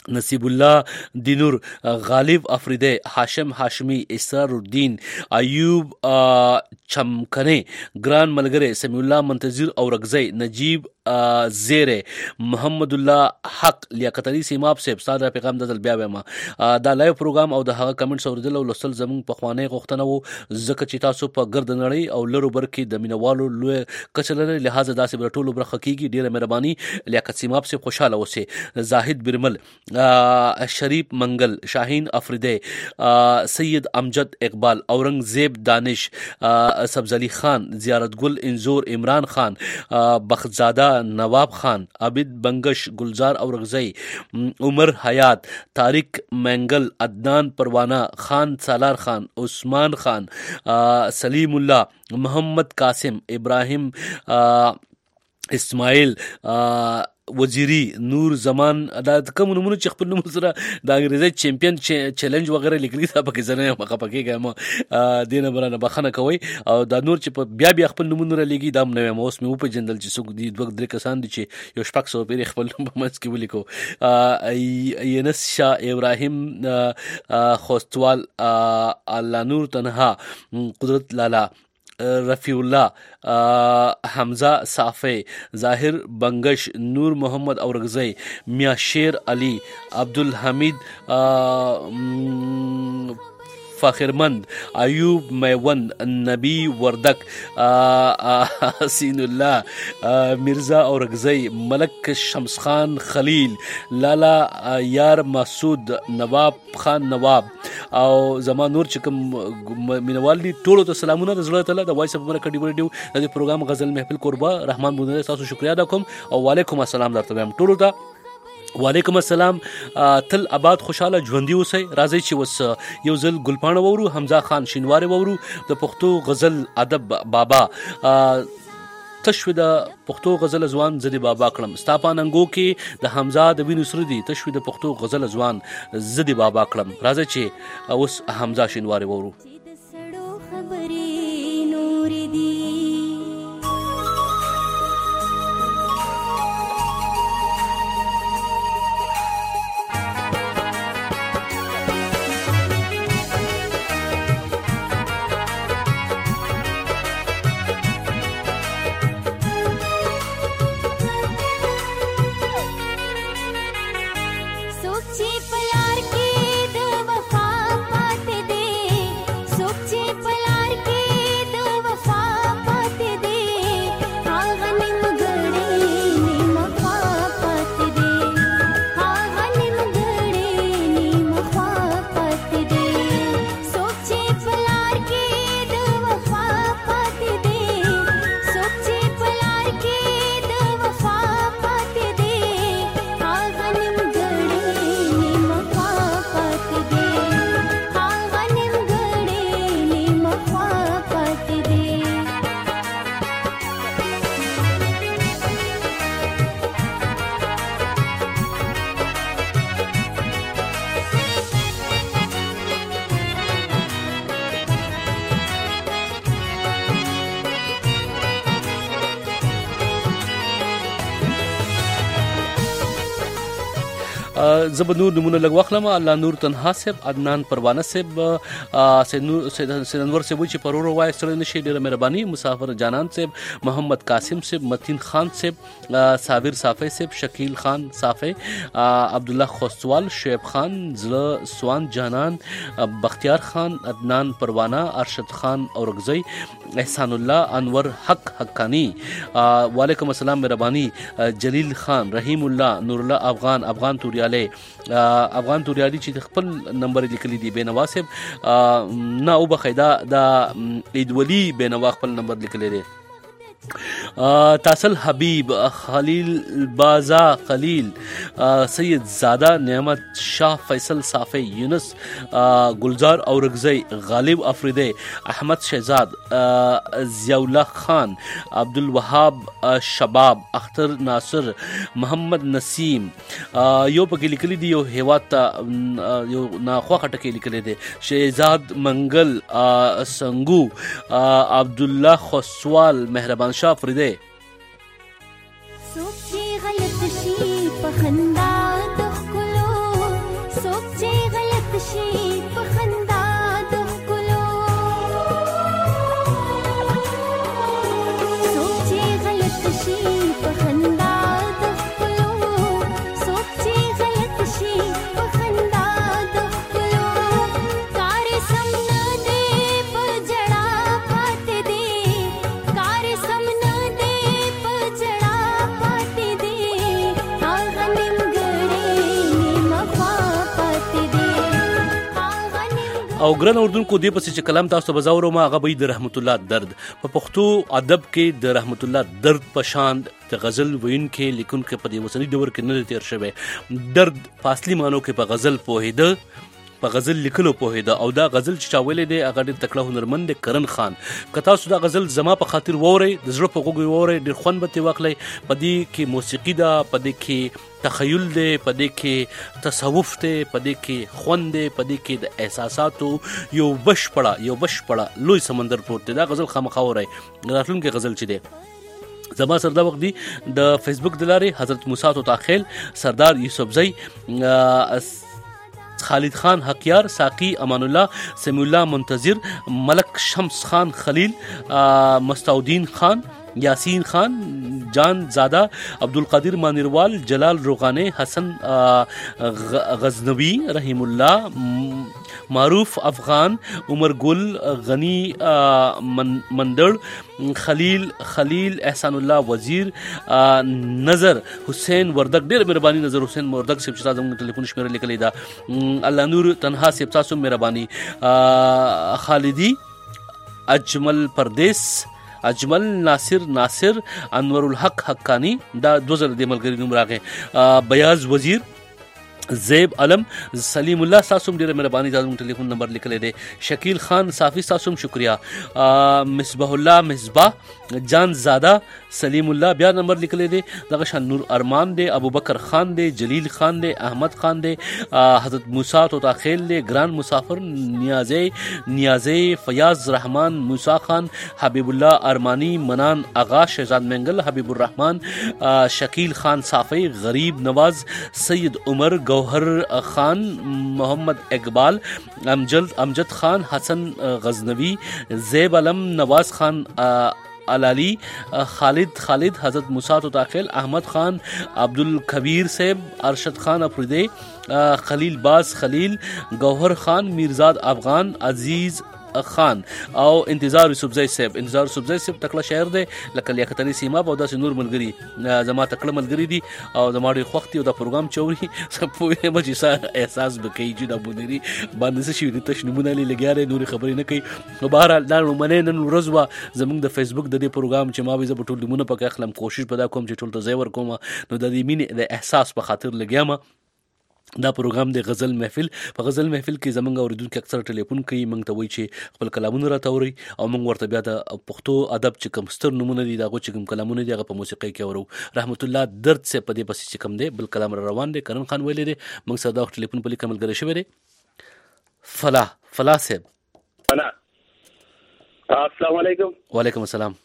نصیب الله دینور غالب افریدی هاشم هاشمی اسرار الدین ایوب چمکنه ګران ملګری سمیع الله منتظر اورغزی نجیب زیره محمد الله حق لیاقت علي سیماب صاحب ساده پیغام دل بیا بیا ما دا لایو پروګرام او د هغه کمنټس اوریدل او لوستل زمون په خوانې غوښتنه وو ځکه چې تاسو په ګرد نړۍ او لرو بر کې د مینوالو لوی کچلره لہذا داسې برټولو برخه کیږي ډیره مهرباني لیاقت سیماب صاحب خوشاله اوسه زاهد برمل شریف منگل شاهین افریدی سید امجد اقبال اورنگزیب دانش سبزعلی خان زیارت گل انزور عمران خان بختزادہ نواب خان عابد بنگش گلزار اورغزی عمر حیات طارق مینگل عدنان پروانہ خان سالار خان عثمان خان سلیم اللہ محمد قاسم ابراہیم اسماعیل وزیری نور زمان دا کوم نمونه چې خپل نوم سره د انګریزي چمپیون چیلنج وغیرہ لیکلي تا پکې زنه مخه پکې ګم دینه برانه بخنه کوي او دا نور چې بیا بیا خپل نمونه لګي دا نو موس مې په جندل چې څوک دي دوه درې کسان دي چې یو شپږ سو پیری خپل نوم په منځ کې ولیکو ینس شاه ابراهیم خوستوال الله نور تنها قدرت لالا رفیع الله حمزه صافی ظاهر بنگش نور محمد اورغزی میاں شیر علی عبدالحمید فخرمند ایوب میوند نبی وردک حسین الله مرزا اورغزی ملک شمس خان خلیل لالا یار مسعود نواب خان نواب او زما نور چې کوم مینوال دي ټولو ته سلامونه د زړه تعالی د وایس اف امریکا ډیو ریډیو د پروګرام غزل محفل قربا رحمان بودنه تاسو شکریا ادا کوم او وعلیکم السلام درته وایم ټولو ته وعلیکم السلام تل آباد خوشاله ژوندۍ اوسئ راځئ چې وس یو ځل ګلپاڼه وورو حمزه خان شینواری وورو د پښتو غزل ادب بابا تشوی د پښتو غزل ځوان زدي بابا کړم ستا په ننګو کې د حمزه د وینو سره دي تشوی د پښتو غزل ځوان زدي بابا کړم راځي چې اوس حمزه شینواری وورو زب نور نمونه لګ واخلم الله نور تنها صاحب عدنان پروانه صاحب سنور سنور صاحب چې پرور وای سره نشي ډیره مهرباني مسافر جانان صاحب محمد قاسم صاحب متین خان صاحب صابر صافی صاحب شکیل خان صافی عبد الله خوستوال شعیب خان زله سوان جانان بختیار خان عدنان پروانه ارشد خان اورغزی احسان الله انور حق حقانی وعلیکم السلام مهرباني جلیل خان رحیم الله نور الله افغان افغان توریاله افغان توریالي چې خپل نمبر لیکلی دی بینوا صاحب نه او بخیدا د عید ولی بینوا خپل نمبر لیکلی دی تاسل حبیب خلیل بازا خلیل سید زادہ نعمت شاہ فیصل صافی یونس گلزار اورغزی غالب افریدی احمد شہزاد ضیاءاللہ خان عبدالوهاب شباب اختر ناصر محمد نسیم یو پکې لیکلی دی یو هیوات یو ناخوا خټکی لیکلی دی شهزاد منگل سنگو عبدالله خوسوال مهربان شاه فریده سوچي غلط شي په خندا د خلو شي په خندا د ښکلو څوک چې غلط شي په خندا د ښکلو څوک چې غلط شي په خندا د ښکلو کار سم نه دی په جړا پاتې دی کار سم نه دی په جړا پاتې دی هغه نیمګړی نیمه خوا پاتې دی او ګران اردوونکو دې پسې چې کلام تاسو ته بزاورو ما هغه به د رحمت الله درد په پښتو ادب کې د رحمت الله درد په شان د غزل ویونکي لیکونکي په دې وسنی دور کې نه تیر شوی درد فاصلي مانو کې په غزل پوهیده په غزل لیکلو پوهیده او دا غزل چې چا ویلې دی هغه ډېر تکړه هنرمند دی کرن خان که تاسو دا غزل زما په خاطر وورئ د زړه په غوږ وورئ ډېر خوند به ترې واخلئ په دې کې موسیقي ده په دې کې تخیل دی په دې کې تصوف دی په دې کې خوند دی په دې کې د احساساتو یو بشپړه یو بشپړه لوی سمندر پروت دی دا غزل خامخا وورئ راتلونکی غزل چې دی زما سره دا وخت دی د فیسبوک د لارې حضرت موسی توتاخیل سردار یوسفزئی خالد خان حقیار ساقی امان الله سمی الله منتظر ملک شمس خان خلیل مستودین خان یاسین خان جان زادہ عبدالقادر مانیروال جلال روغانے حسن غزنوی رحیم اللہ معروف افغان عمر گل غنی مندڑ خلیل خلیل احسان الله وزیر نظر حسین وردک ډېر مهرباني نظر حسین وردک صاحب چې زموږ ټلیفون شمیره لیکلې ده الله نور تنها صاحب تاسو مهرباني خالدی اجمل پردیس اجمل ناصر ناصر انور الحق حقانی دا دو زره د ملګری نوم راغی بیاض وزیر زیب علم سلیم الله تاسو ډیره مهرباني زموږ ټلیفون نمبر لیکلی دی شکیل خان صافی تاسو شکریا مصباح الله مصباح جان زاده سلیم الله بیا نمبر لیکلی دی دغه شان نور ارمان دی ابوبکر خان دی جلیل خان دی احمد خان دی حضرت موسی توتاخیل دی گران مسافر نیازی نیازی فیاض رحمان موسی خان حبیب الله ارمانی منان آغا شہزاد منگل حبیب الرحمن شکیل خان صافی غریب نواز سید عمر گوہر خان محمد اقبال امجد امجد خان حسن غزنوی زیب علم نواز خان علالی خالد خالد حضرت موسی توتاخیل احمد خان عبدالکبیر صاحب ارشد خان افریدی خلیل باز خلیل گوہر خان میرزاد افغان عزیز خان او انتظار یوسفزئی صاحب انتظار یوسفزئی صاحب تکړه شاعر دی لکه لیاقت علي سیماب او داسې نور ملګري زما تکړه ملګري دي او زما ډېر خوښ دي او دا پروګرام چوري پوهېږم چې سا احساس به کوي چې دا بونري باندې څه شوي دي تش نومونه لې لګیا دی نورې خبرې نه کوي نو بهرحال دا لومړنۍ نن ورځ وه زموږ د فیسبوک د دې پروګرام چې ما وایي زه به ټول نومونه پکې اخلم کوشش به دا کوم چې ټول ته ځای ورکوم نو د دې مینې د احساس په خاطر لګیا م دا پروګرام د غزل محفل په غزل محفل کې زمونږ اوریدونکو اکثر ټلیفون کوي موږ ته وایي چې خپل کلامونه راته اوري او موږ ورته بیا د پښتو ادب چې کوم ستر نمونه دي دغه چې کوم کلامونه دي هغه په موسیقۍ کې اورو رحمت الله درد سے پدې پسې چې کوم دی بل کلام را روان دی کرن خان ویلې دی موږ سره دا ټلیفون په لیکل ملګری شوی دی فلاح فلاح صاحب السلام علیکم وعلیکم السلام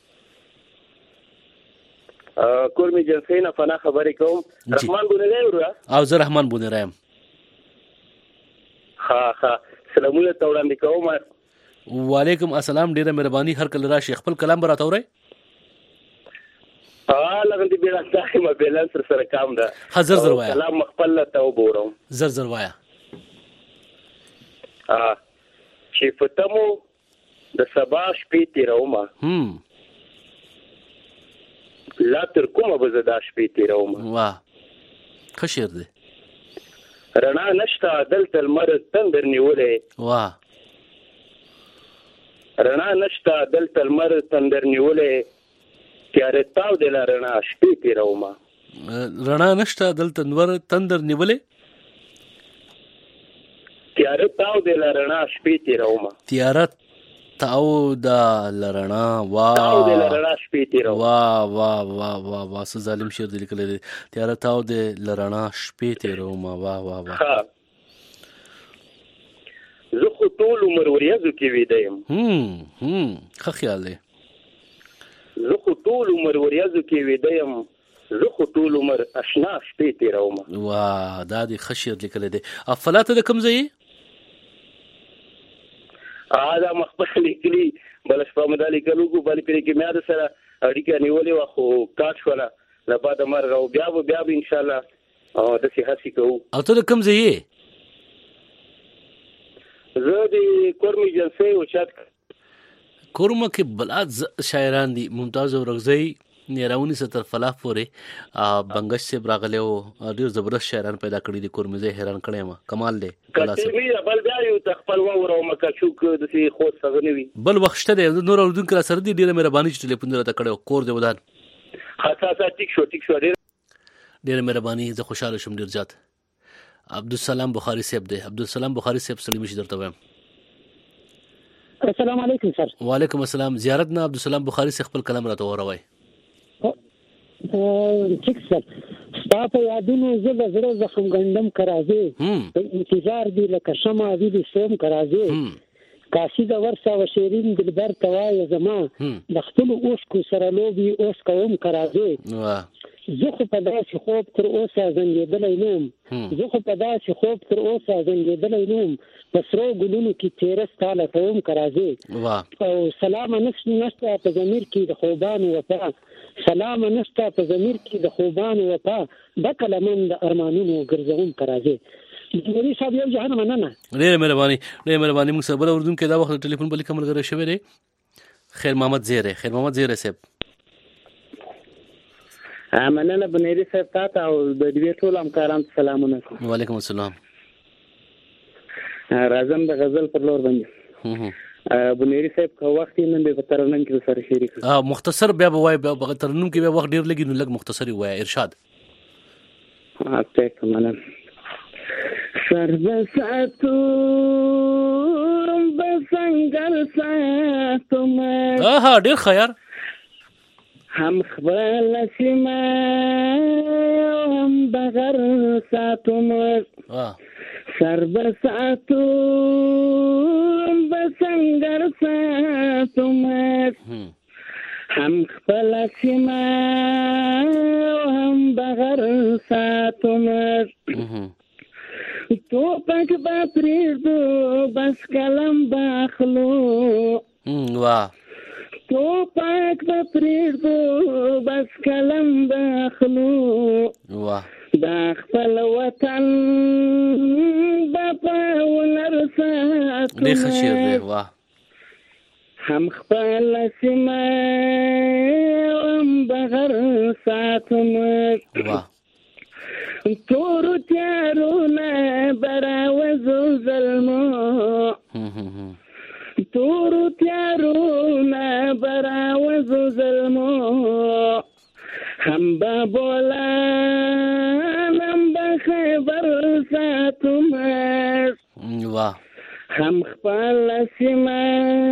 کورمی جنسینا فنا خبرې کوم رحمان بونی ورا او زه رحمان بونی رایم ها ها سلامونه ته وړاندې کوم وعلیکم السلام ډیره مهرباني هر کله راشي خپل کلام براته اورئ ها لغندې بیره دایمه بیلانس سره کام ده حاضر زر وایا کلام خپل ته وګورم زر زر وایا ها چې فتمو د سبا شپې تیرومه هم لا تر کومه به زه دا شپې تیرومه واه ښه شعر دی رڼا نشته دلته لمر تندر نیولې واه رڼا نشته دلته لمر تندر نیولې تیارې تاو دی لا رڼا شپې تیرومه رڼا نشته دلته لمر تندر نیولې تیارې تاو دی لا رڼا شپې تیرومه تیارې تاو دا لرنا واه تاو دی لرنا شپې تیرو واه واه واه واه واه څه ظالم شعر دی لیکلی دی تیاره تاو دی لرنا شپې تیرو ما واه واه واه زه خو ټول عمر وریځو کې ویده یم هم هم ښه خیال دی زه خو ټول عمر وریځو کې ویده یم زه خو ټول عمر اشنا شپې تیروم واه دا دی ښه شعر لیکلی دی افلا ته د کوم ځای دا مخبر لیکلي بل شپه مې لیکلو کو بل پرې کې مې د سره اړیکه نیولې و خو کاټ شوله له بعد مرګ او بیا به بیا به ان شاء الله او د سي هڅې کوو. او ته کوم ځای یې؟ زه د کورمي جلسې او چات کورمه کې بلاد شاعران دي ممتاز اورغزی نیراونی ستر فلاح پورې بنگش سے براغله او ډیر زبردست شاعران پیدا کړی دي. کورمه زه حیران کړم ما کمال دی. کله چې بل بیا یو تخپل وره او مکچوک د سي خو څنګه بل وخت شته نور اردن کړه سره دي ډیره مهرباني چې ټلیفون راته کړو کور دی ودان خاصه ټیک شو ټیک شو ډیر ډیره مهرباني زه خوشاله شوم ډیر زیات. عبدالسلام بخاری صاحب دی. عبدالسلام بخاری صاحب سلام شي درته وایم. السلام علیکم سر. وعلیکم السلام. زیارت نه عبدالسلام بخاری صاحب خپل کلام راته وروي. ٹھیک سر ستا په یادونو زه د زړه زخم ګندم کرازې په انتظار دی لکه شمع وی دي سوم کرازې کاشي د ورسا و شیرین دلبر توای زما د خپل اوس کو سره لوبي اوس کوم کرازې زه خو په داسې خوب تر اوسه زنګېدلی نوم زه خو په داسې خوب تر اوسه زنګېدلی نوم په سرو ګلونو کې تیره ستا لټوم کرازې او سلام نشته په ضمیر کې د خوبانو وفا سلام نشته په ضمیر کې د خوبانو وفا د کلمن د ارمانونو ګرځوم کرازې. مولوي صاحب یو جهان مننه ډېره مهرباني ډېره مهرباني. موږ سره بل اردن کې دا وخت ټلیفون بل کوم لګره شوی دی. خیر محمد زیره خیر محمد زیره صاحب مننه بنيري صاحب تاسو او د دې ټول همکارانو سلامونه کوم. وعلیکم السلام. راځم د غزل پر لور باندې بنيري صاحب کو وخت نن به ترنم کې سره شریک اه مختصر بیا به وای به ترنم کې به وخت ډیر لګي نو لګ مختصری وای ارشاد. اته کومه سر بساتو بسنګل ساتم اه ډیر خیر هم خبر سیما هم بغیر ساتم سر بساتو بسنګر ساتم هم خبر سیما هم بغیر ساتم تو پک با پریدو بس کلم باخلو واه تو پاک با پریدو بس کلم باخلو واه دا خپل وطن با پاولر ساتو دی خشیر دی واه هم خپل سیما هم بغیر ساتو واه تورو تیارو نه براوزو ظلمو تورو تیارو نه براوزو ظلمو هم با بولان هم با خیبر ساتم واه هم خپل سیما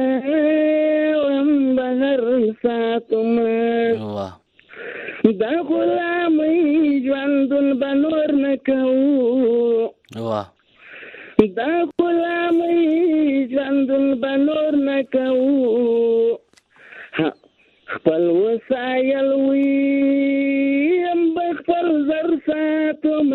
هم بغیر ساتم واه دا غلامي ژوندون بنور نکو واه دا غلامي ژوندون بنور نکو خپل وسایل وي هم بخپل زر ساتم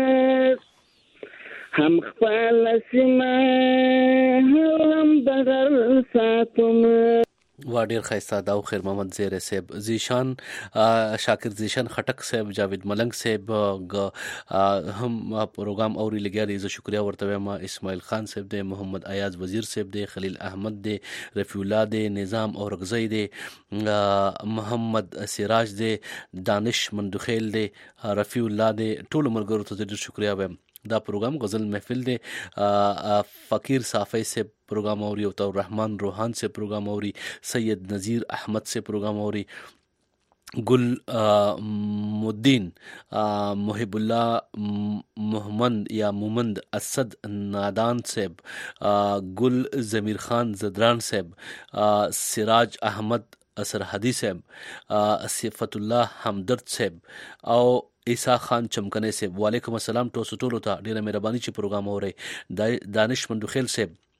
هم خپل سیما هم بغیر ساتم. وا ډیر ښایسته دا خیر محمد زیره صاحب زیشان شاکر زیشان خټک صاحب جاوید ملنګ صاحب هم پروګرام اوري لګیا دي. زه شکریا ورته وایم. اسماعیل خان صاحب دی محمد ایاز وزیر صاحب دی خلیل احمد دی رفیع الله دی نظام اورغزی دی محمد سراج دی دانش مندخیل دی رفیع الله دی ټول مرګرو ته ډیر شکریا وایم. دا پروګرام غزل محفل دی. فقیر صافی سے پروګرام اوري او تو رحمان روحان سے پروګرام اوري سید نذیر احمد سے پروګرام اوري گل مدین محب الله محمد یا مومند اسد نادان صاحب گل ضمیر خان زدران صاحب سراج احمد سرحدی صاحب صفت الله همدرد صاحب او عیسی خان چمکنه صاحب. وعلیکم السلام. ټولو ټولو ته ډیره مهرباني چې پروګرام اوري. دانش مندخیل صاحب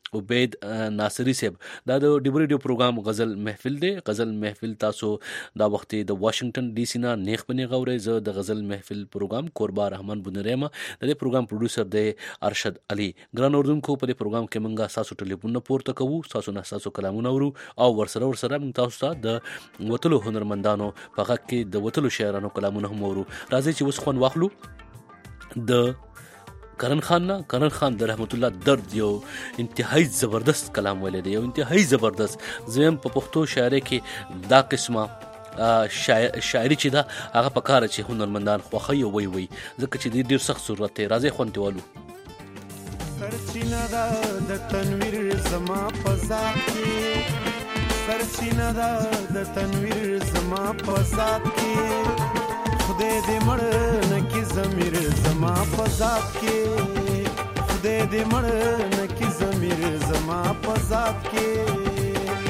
عبید ناصری صاحب دا د ډیبو ریډیو پروګرام غزل محفل دی. غزل محفل تاسو دا وخت د واشنگټن ډي سي نه نیغ پنې غوړې. زه د غزل محفل پروګرام کوربا رحمان بونریم د دې پروګرام پروډوسر دی ارشد علي. ګران اوردونکو په دې پروګرام کې موږ تاسو ټلیفون پورته کوو، تاسو نه تاسو کلامونه اورو او ورسره ورسره موږ تاسو ته د وتلو هنرمندانو په غږ کې د وتلو شاعرانو کلامونه هم اورو. راځي چې اوس خوند واخلو د کرن خان نه. کرن خان د رحمت الله درد یو انتهایی زبردست کلام ویلی دی، یو انتهایی زبردست. زم په پښتو شاعري کې دا قسمه شاعري چې دا هغه په کار چې هنرمندان خوښي او وی وی ځکه چې ډیر سخت ضرورت دی. راځي خوند والو. سرچینه دا د تنویر زما په ذات کې، سرچینه دا د تنویر زما په ذات کې، خدای دې مړ نکي ضمیر زما په ذات کې، خدای دې مړ نکي ضمیر زما په ذات کې.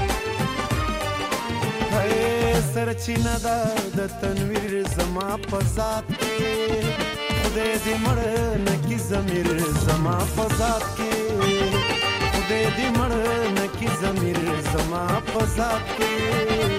هي سرچینه دا د تنویر زما په ذات کې، خدای دې مړ نکي ضمیر زما په ذات کې، خدای دې مړ نکي ضمیر زما په ذات کې.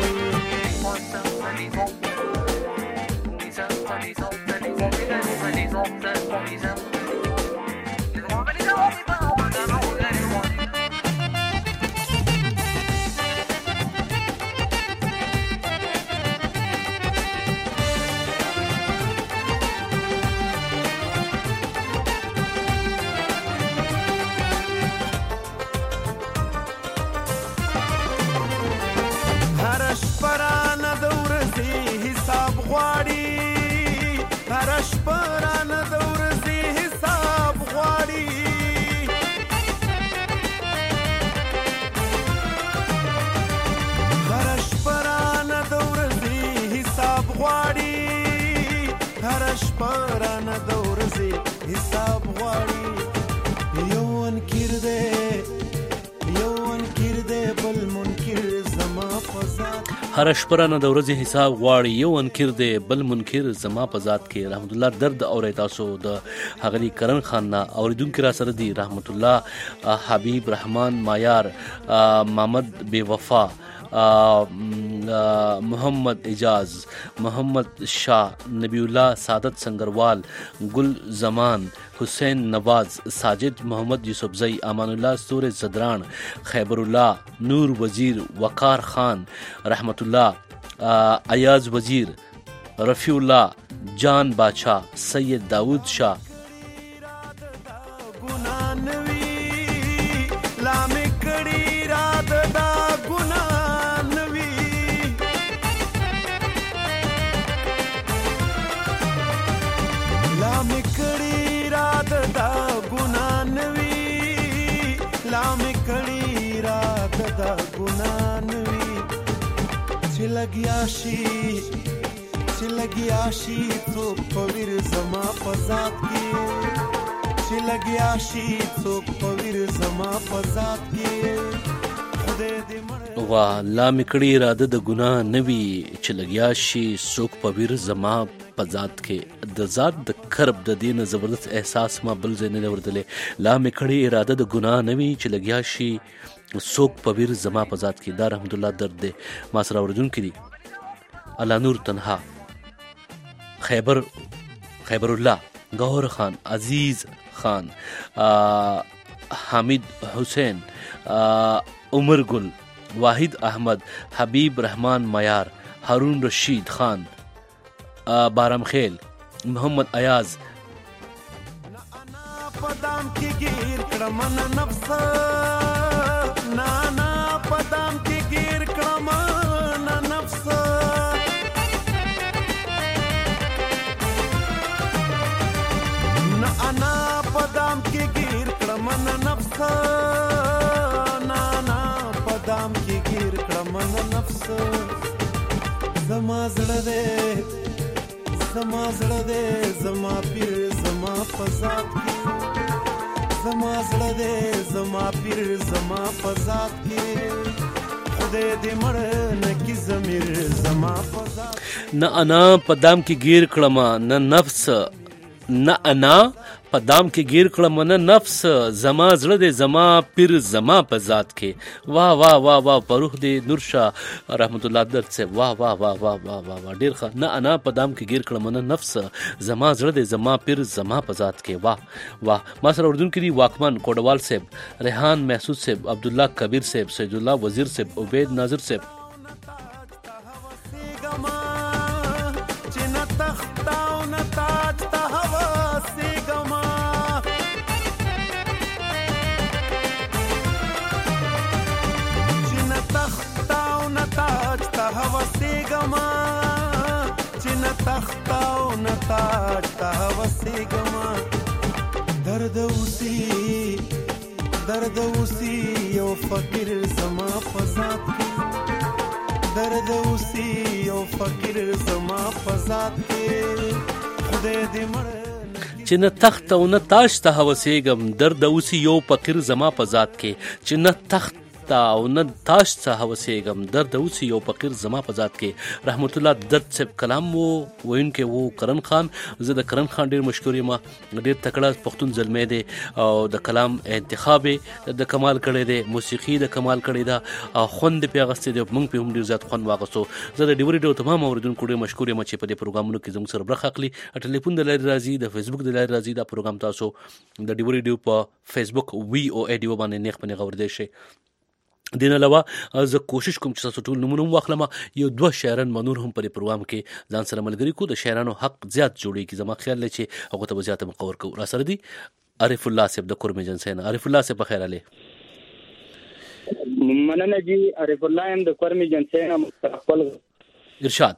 هر شپه نه د ورځې حساب غواړي، یو انکر دی بل منکر زما په ذات کې. رحمت الله درد اوري تاسو د هغلی کرن خان نه اوریدونکو را سره دی. رحمت الله حبیب رحمان مایار، محمد بے وفا، محمد اجاز، محمد شاہ، نبی الله سعادت سنگروال، گل زمان، حسین نواز، ساجد محمد یوسفزئی، امان الله سور زدران، خیبر الله، نور وزیر، وقار خان، رحمت الله، ایاز وزیر، رفیع الله، جان بادشاہ، سید داود شاہ. لګیا شي چې لګیا شي څوک په ویر زما په ذات کې، چې لګیا شي څوک په ویر زما په ذات کې، خدای دې مړ وا لا میکړی اراده د ګناه نوي، چې لګیا شي څوک په ویر زما په ذات کې. د ذات د کرب د دین زبردست احساس ما بل ځای نه ورتلې. لا میکړی اراده د ګناه نوي، چې لګیا شي څوک په ویر زما په ذات کې. دا رحمت الله درد دی. ما سره اوریدونکي دي الله نور تنها، خیبر خیبر الله، گوهر خان، عزیز خان، حامد حسین، عمر گل، واحد احمد، حبیب رحمان میار، هارون رشید خان، بارم خیل، محمد ایاز. پدام کی گیر کړمن نفس، نانا پدام کی گیر کړمن نفس، نانا پدام کی گیر کړمن نفس، نانا پدام کی گیر کړمن نفس. زما زړه دې زما زړه دې زما پیر زما فزات کې، زما زړه دې زما پیر زما فزات کې، خدای دې مړ نه کی ضمیر زما فزات. نه انا پدام کې گیر کړم نه نفس، نه انا په دام کې گیر کړم نه نفس زما زړه دې زما پیر زما په ذات کې واه واه واه واه پروح دې نور شاه رحمت الله درد سے واه واه واه واه واه واه واه ډیر ښه نه انا په دام کې گیر کړم نه نفس زما زړه دې زما پیر زما په ذات کې واه واه. ما سره اردن کې دي واکمن کوډوال صاحب، ریحان محسود صاحب، عبد الله کبیر صاحب، سید الله وزیر صاحب، عبید ناظر صاحب. درد اوسی درد اوسی یو فقیر زما فزات کې درد اوسی یو فقیر زما فزات کې خدای دې مړ چې نه تخت او نه تاج ته هوسېږم درد اوسی یو فقیر زما په ذات کې چې نه تخت او نه تاج ته هوسېږم درد اوسی یو فقیر زما په ذات کې. رحمت الله درد صاحب کلام وو ویونکی وو کرن خان. زه د کرن خان ډېر مشکور یم، ډېر تکړه پښتون زلمی دی او د کلام انتخاب د کمال کړی دی، موسیقي د کمال کړی ده او خوند یې پرې اخیستی دی، موږ پرې هم ډېر زیات خوند واخیستو. زه د ډیو ریډیو تمام اورېدونکو ډېر مشکور یم چې په دې پروګرامونو کې زموږ سره برخه اخلي. ټلیفون د لارې راځي، د فیسبوک د لارې راځي. دا پروګرام تاسو د ډیو ریډیو په فیسبوک وی او ای ډیو باندې نیغ په نیغه اوریدلی شئ. دین علاوه زه کوشش کوم چې تاسو ټول نمونه هم واخلم، یو دوه شاعران منور هم په دې پروګرام کې ځان سره ملګري کو. د شاعرانو حق زیات جوړیږي، زما خیال دی چې هغو ته به زیاته مقور کوو. را سره دي عارف الله صاحب د کورمې جنسین. عارف الله صاحب بخیر علی. مننه جی، عارف الله هم د کورمې جنسین مستقبل ارشاد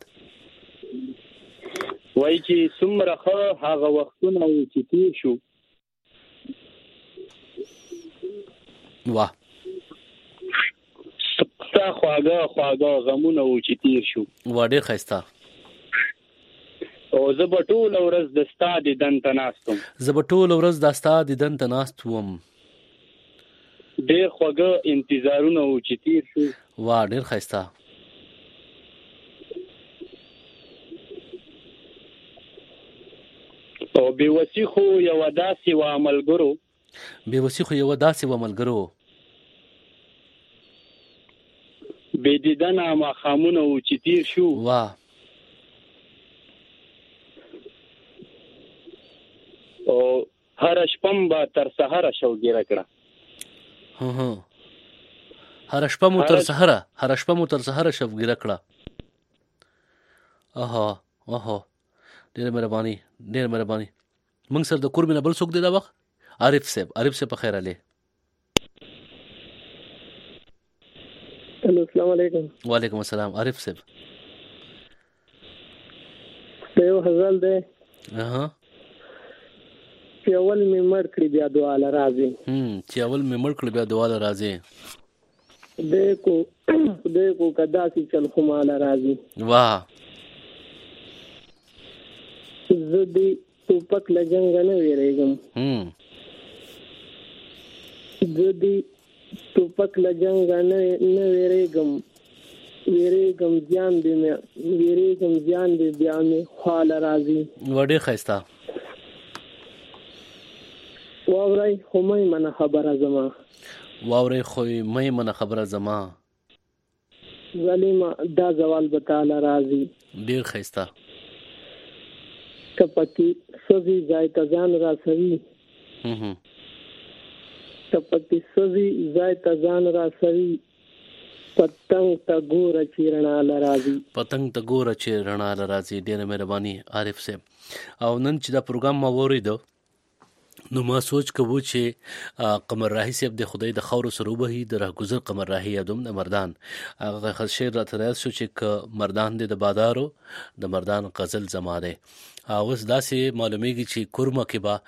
وای چې څومره ښه هغه وختونه چې تیر شو. واه ستا خواږه خواږه غمونه و چې تیر شو. وا ډېر ښایسته. او زه به ټوله ورځ د ستا دیدن ته ناست وم. زه به ټوله ورځ د ستا دیدن ته ناست وم. ډېر خوږه انتظارونه و چې تیر شو. وا ډېر ښایسته. او بېوسي خو یوه داسې وه ملګرو بېوسي خو یوه داسې وه ملګرو بې دیدنه ماښامونه و چې تیر شو. واه او هره شپه م به تر سهره شوګیره کړه. هره شپه مو تر سهره هره شپه مو تر سهره شوګیره کړه. اها اها ډېره مهرباني ډېره مهرباني. موږ سره د کور مې نه بل څوک دی دا وخت؟ عارف صاحب. عارف صاحب په خیر علی. الو السلام علیکم. وعلیکم السلام. عارف صاحب یو غزل دی اها چې اول مې مړ کړي بیا دعا له راځي. هم چې اول مې مړ کړي بیا دعا له راځي. خدای کو خدای کو کدا سي چل خو مال راځي. واه زه دې ټوپک له جنګ نه ویریږم. هم زه دې ټوپک له جنګ نه نه ویریږم ویریږم ځان دې مې ویریږم ځان دې بیا مې خواله راځي. وړې ښایسته. واورئ خو مې منه خبره زما واورئ خو مې منه خبره زما ظالمه دا زوال به تعالی راځي. ډېر ښایسته. کپکی سوزي ځای ته ځان راسوي. کپکی سوزي ځای ته ځان راسوي. پتنګ ته ګوره چې رڼا لراځي. پتنګ ته ګوره چې رڼا لراځي. ډېره مهرباني عارف صاحب. او نن چې دا پروګرام ما واورېدو نو ما سوچ کوو چې قمر راهي صاحب د خدای د خاورو سره وبهي د راهګذر قمر راهي یادوم د مردان هغه شعر راته رایاد شو چې که مردان دی د بادارو د مردان غزل زما دی. اوس داسې معلومیږي چې کورمه کې به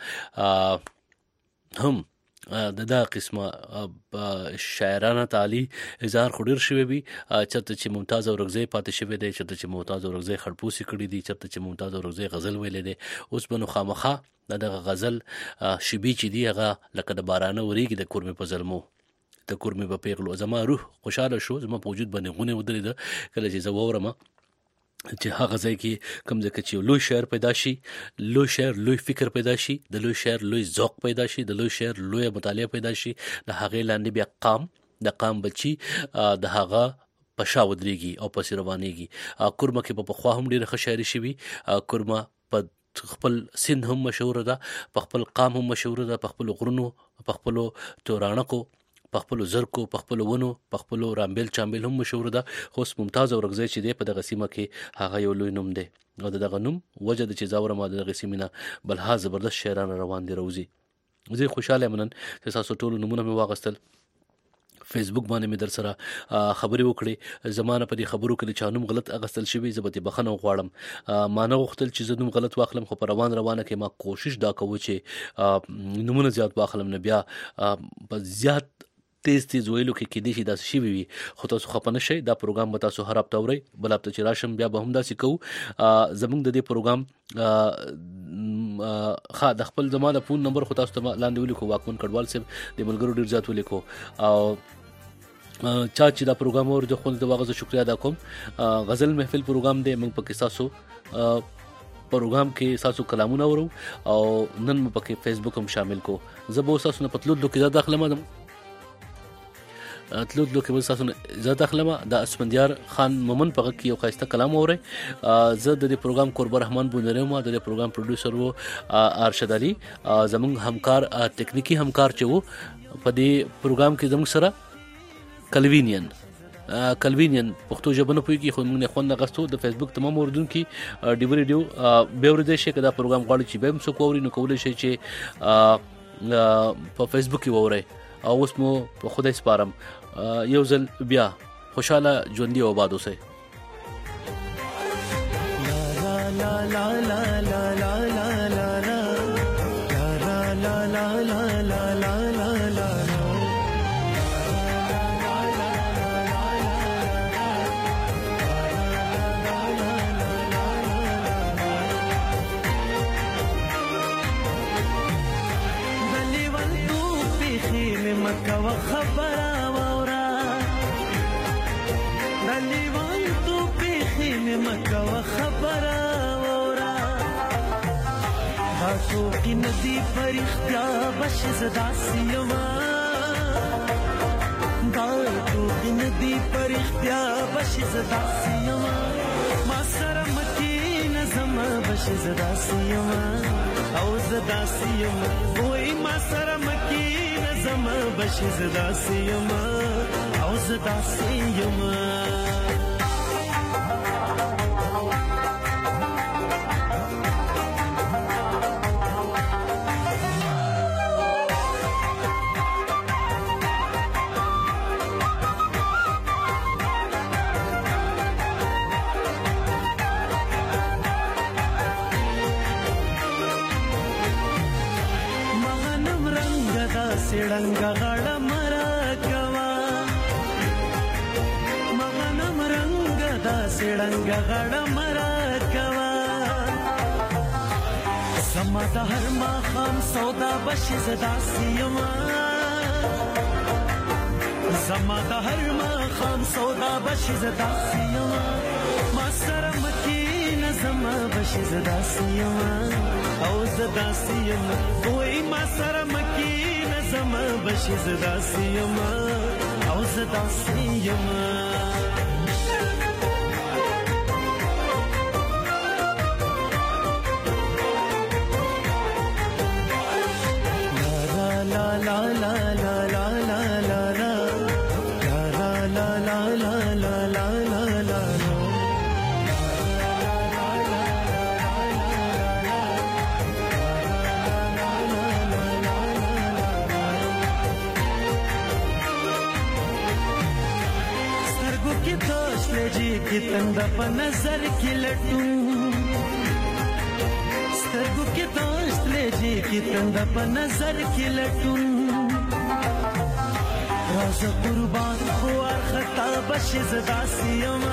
هم د دا قسمه شاعرانه تعالی اظهار خو ډېر شوی وي. چېرته چې ممتاز اورکزی پاتې شوی دی، چېرته چې ممتاز اورکزی خړپوسي کړي دي، چېرته چې ممتاز اورکزی غزل ویلی دی. اوس به نو خامخا د دغه غزل شبي چې دي هغه لکه د بارانه ورېږي د کورمې په زلمو د کورمې په پیغلو. زما روح خوشحاله شو، زما په وجود باندې غونې ودرېده کله چې زه واورم چې هغه ځای کې کوم ځای چې لوی شعر پیدا شي، لوی شعر لوی فکر پیدا شي، د لوی شعر لوی ذوق پیدا شي، د لوی شعر لوی مطالعه پیدا شي، د هغې لاندې بیا قام د قام بچي د هغه پشا ودرېږي او پسې روانېږي. کورمه کې په پخوا هم ډېره ښه شاعري شوي. کورمه په خپل سند هم مشهوره ده، په خپل قام هم مشهوره ده، په خپل غرونو، په خپل تورانقو، په خپل زرکو، په خپل ونو، په خپل رامبل چامبل هم مشهور ده. خو ممتاز اورغزی چې دی په دغه سیمه کې هغه یو لوی نوم دی او دغه نوم وجه د چې زاوره ما دغه سیمه نه بل ها زبردست شاعران روان دي روزي. زه خوشاله منن چې تاسو ټول نمونه مې واغستل. فیسبوک باندې مې در سره خبرې وکړې، زمانه په دې خبرو کې چې نوم غلط اغستل شوی زبته بخنه غواړم. ما نه غوښتل چې زه نوم غلط واخلم، خو په روان روانه کې ما کوشش دا کوم چې نمونه زیات واخلم نه بیا په زیات تیز تیز ویلو کې کې دي چې داسې شي وي. خو تاسو خپه نه شئ، دا پروګرام به تاسو هر هفته اورئ. بل هفته چې راشم بیا به هم داسې کوو. زموږ د دې پروګرام ښه د خپل زما د فون نمبر خو تاسو ته لاندې ولیکو، واکمن کډوال صاحب د ملګرو ډېر زیات ولیکو او چا چې دا پروګرام اور د خپل د واغزه شکریا ادا کوم. غزل محفل پروګرام دی، موږ پکې تاسو پروګرام کې تاسو کلامونه اورو او نن مې پکې فیسبوک هم شامل کو. زه به تاسو نه پتلود لو کې داخله مدم تلود لو کې بل تاسو نه زه داخله د اسفندیار خان مومن په کې یو خاصه کلام اوري. زه د دې پروګرام قربان رحمان بونرم او د دې پروګرام پروډوسر وو ارشد علي، زموږ همکار ټیکنیکی همکار چې وو په دې پروګرام کې زموږ سره کلوینین کلوینین پښتو ژبه نه پوهیږي خو موږ نه خوند غستو. د فیسبوک تمام اوردونکو ډیو ریډیو به ورته شي کدا پروګرام غواړي چې به هم څوک اوري نو کولای شي چې په فیسبوک کې ووري. او اوس مو په خدای سپارم یو ځل بیا خوشاله ژوندۍ او آباد اوسئ. لا لا لا لا لا لا لا لا لا لا لا لا لا لا مکوا خبره وورا دلی وان تو پیخی مکوا خبره وورا تاسو کی ندی پر اختیار بش زدا سیما تاسو کی ندی پر اختیار بش زدا سیما ما سره مکی نظم بش زدا سیما او زدا سیما وای ما سره مکی زما بش زدا سیما او زدا سیما سړنګ غړ مرا کوا مغنم رنگ دا سړنګ غړ مرا کوا سما د هر ما خام سودا بش زدا سیما سما د هر ما خام سودا بش زدا سیما ما سره مکی نظم بش زدا سیما او زدا سیما وای ما سره مکی زما بش زدا سیما او زدا سیما لا لا لا لا لا لا لا لا لا لا لا لا لا لا की तंदा पर नजर की लटू स्तरगु के दोस्त ले जी की तंदा पर नजर की लटू राज कुर्बान खुआर खता बश ज़दा सियमा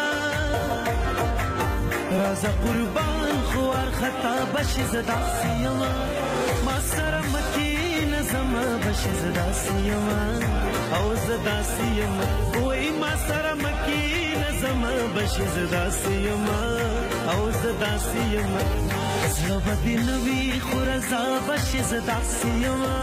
राज कुर्बान खुआर खता बश ज़दा सियमा मासर मकीन زما بشي زدا سیما او زدا سیما وای ما سره مکی زما بشي زدا سیما او زدا سیما زړه بدی نوی خورزا بشي زدا سیما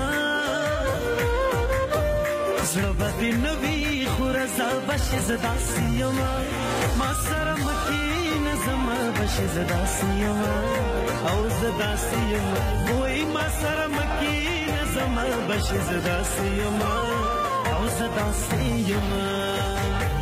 زړه بدی نوی خورزا بشي زدا سیما ما سره مکی زما بشي زدا سیما او زدا سیما وای ما سره مکی زما بشي زدا سیما او زدا سیما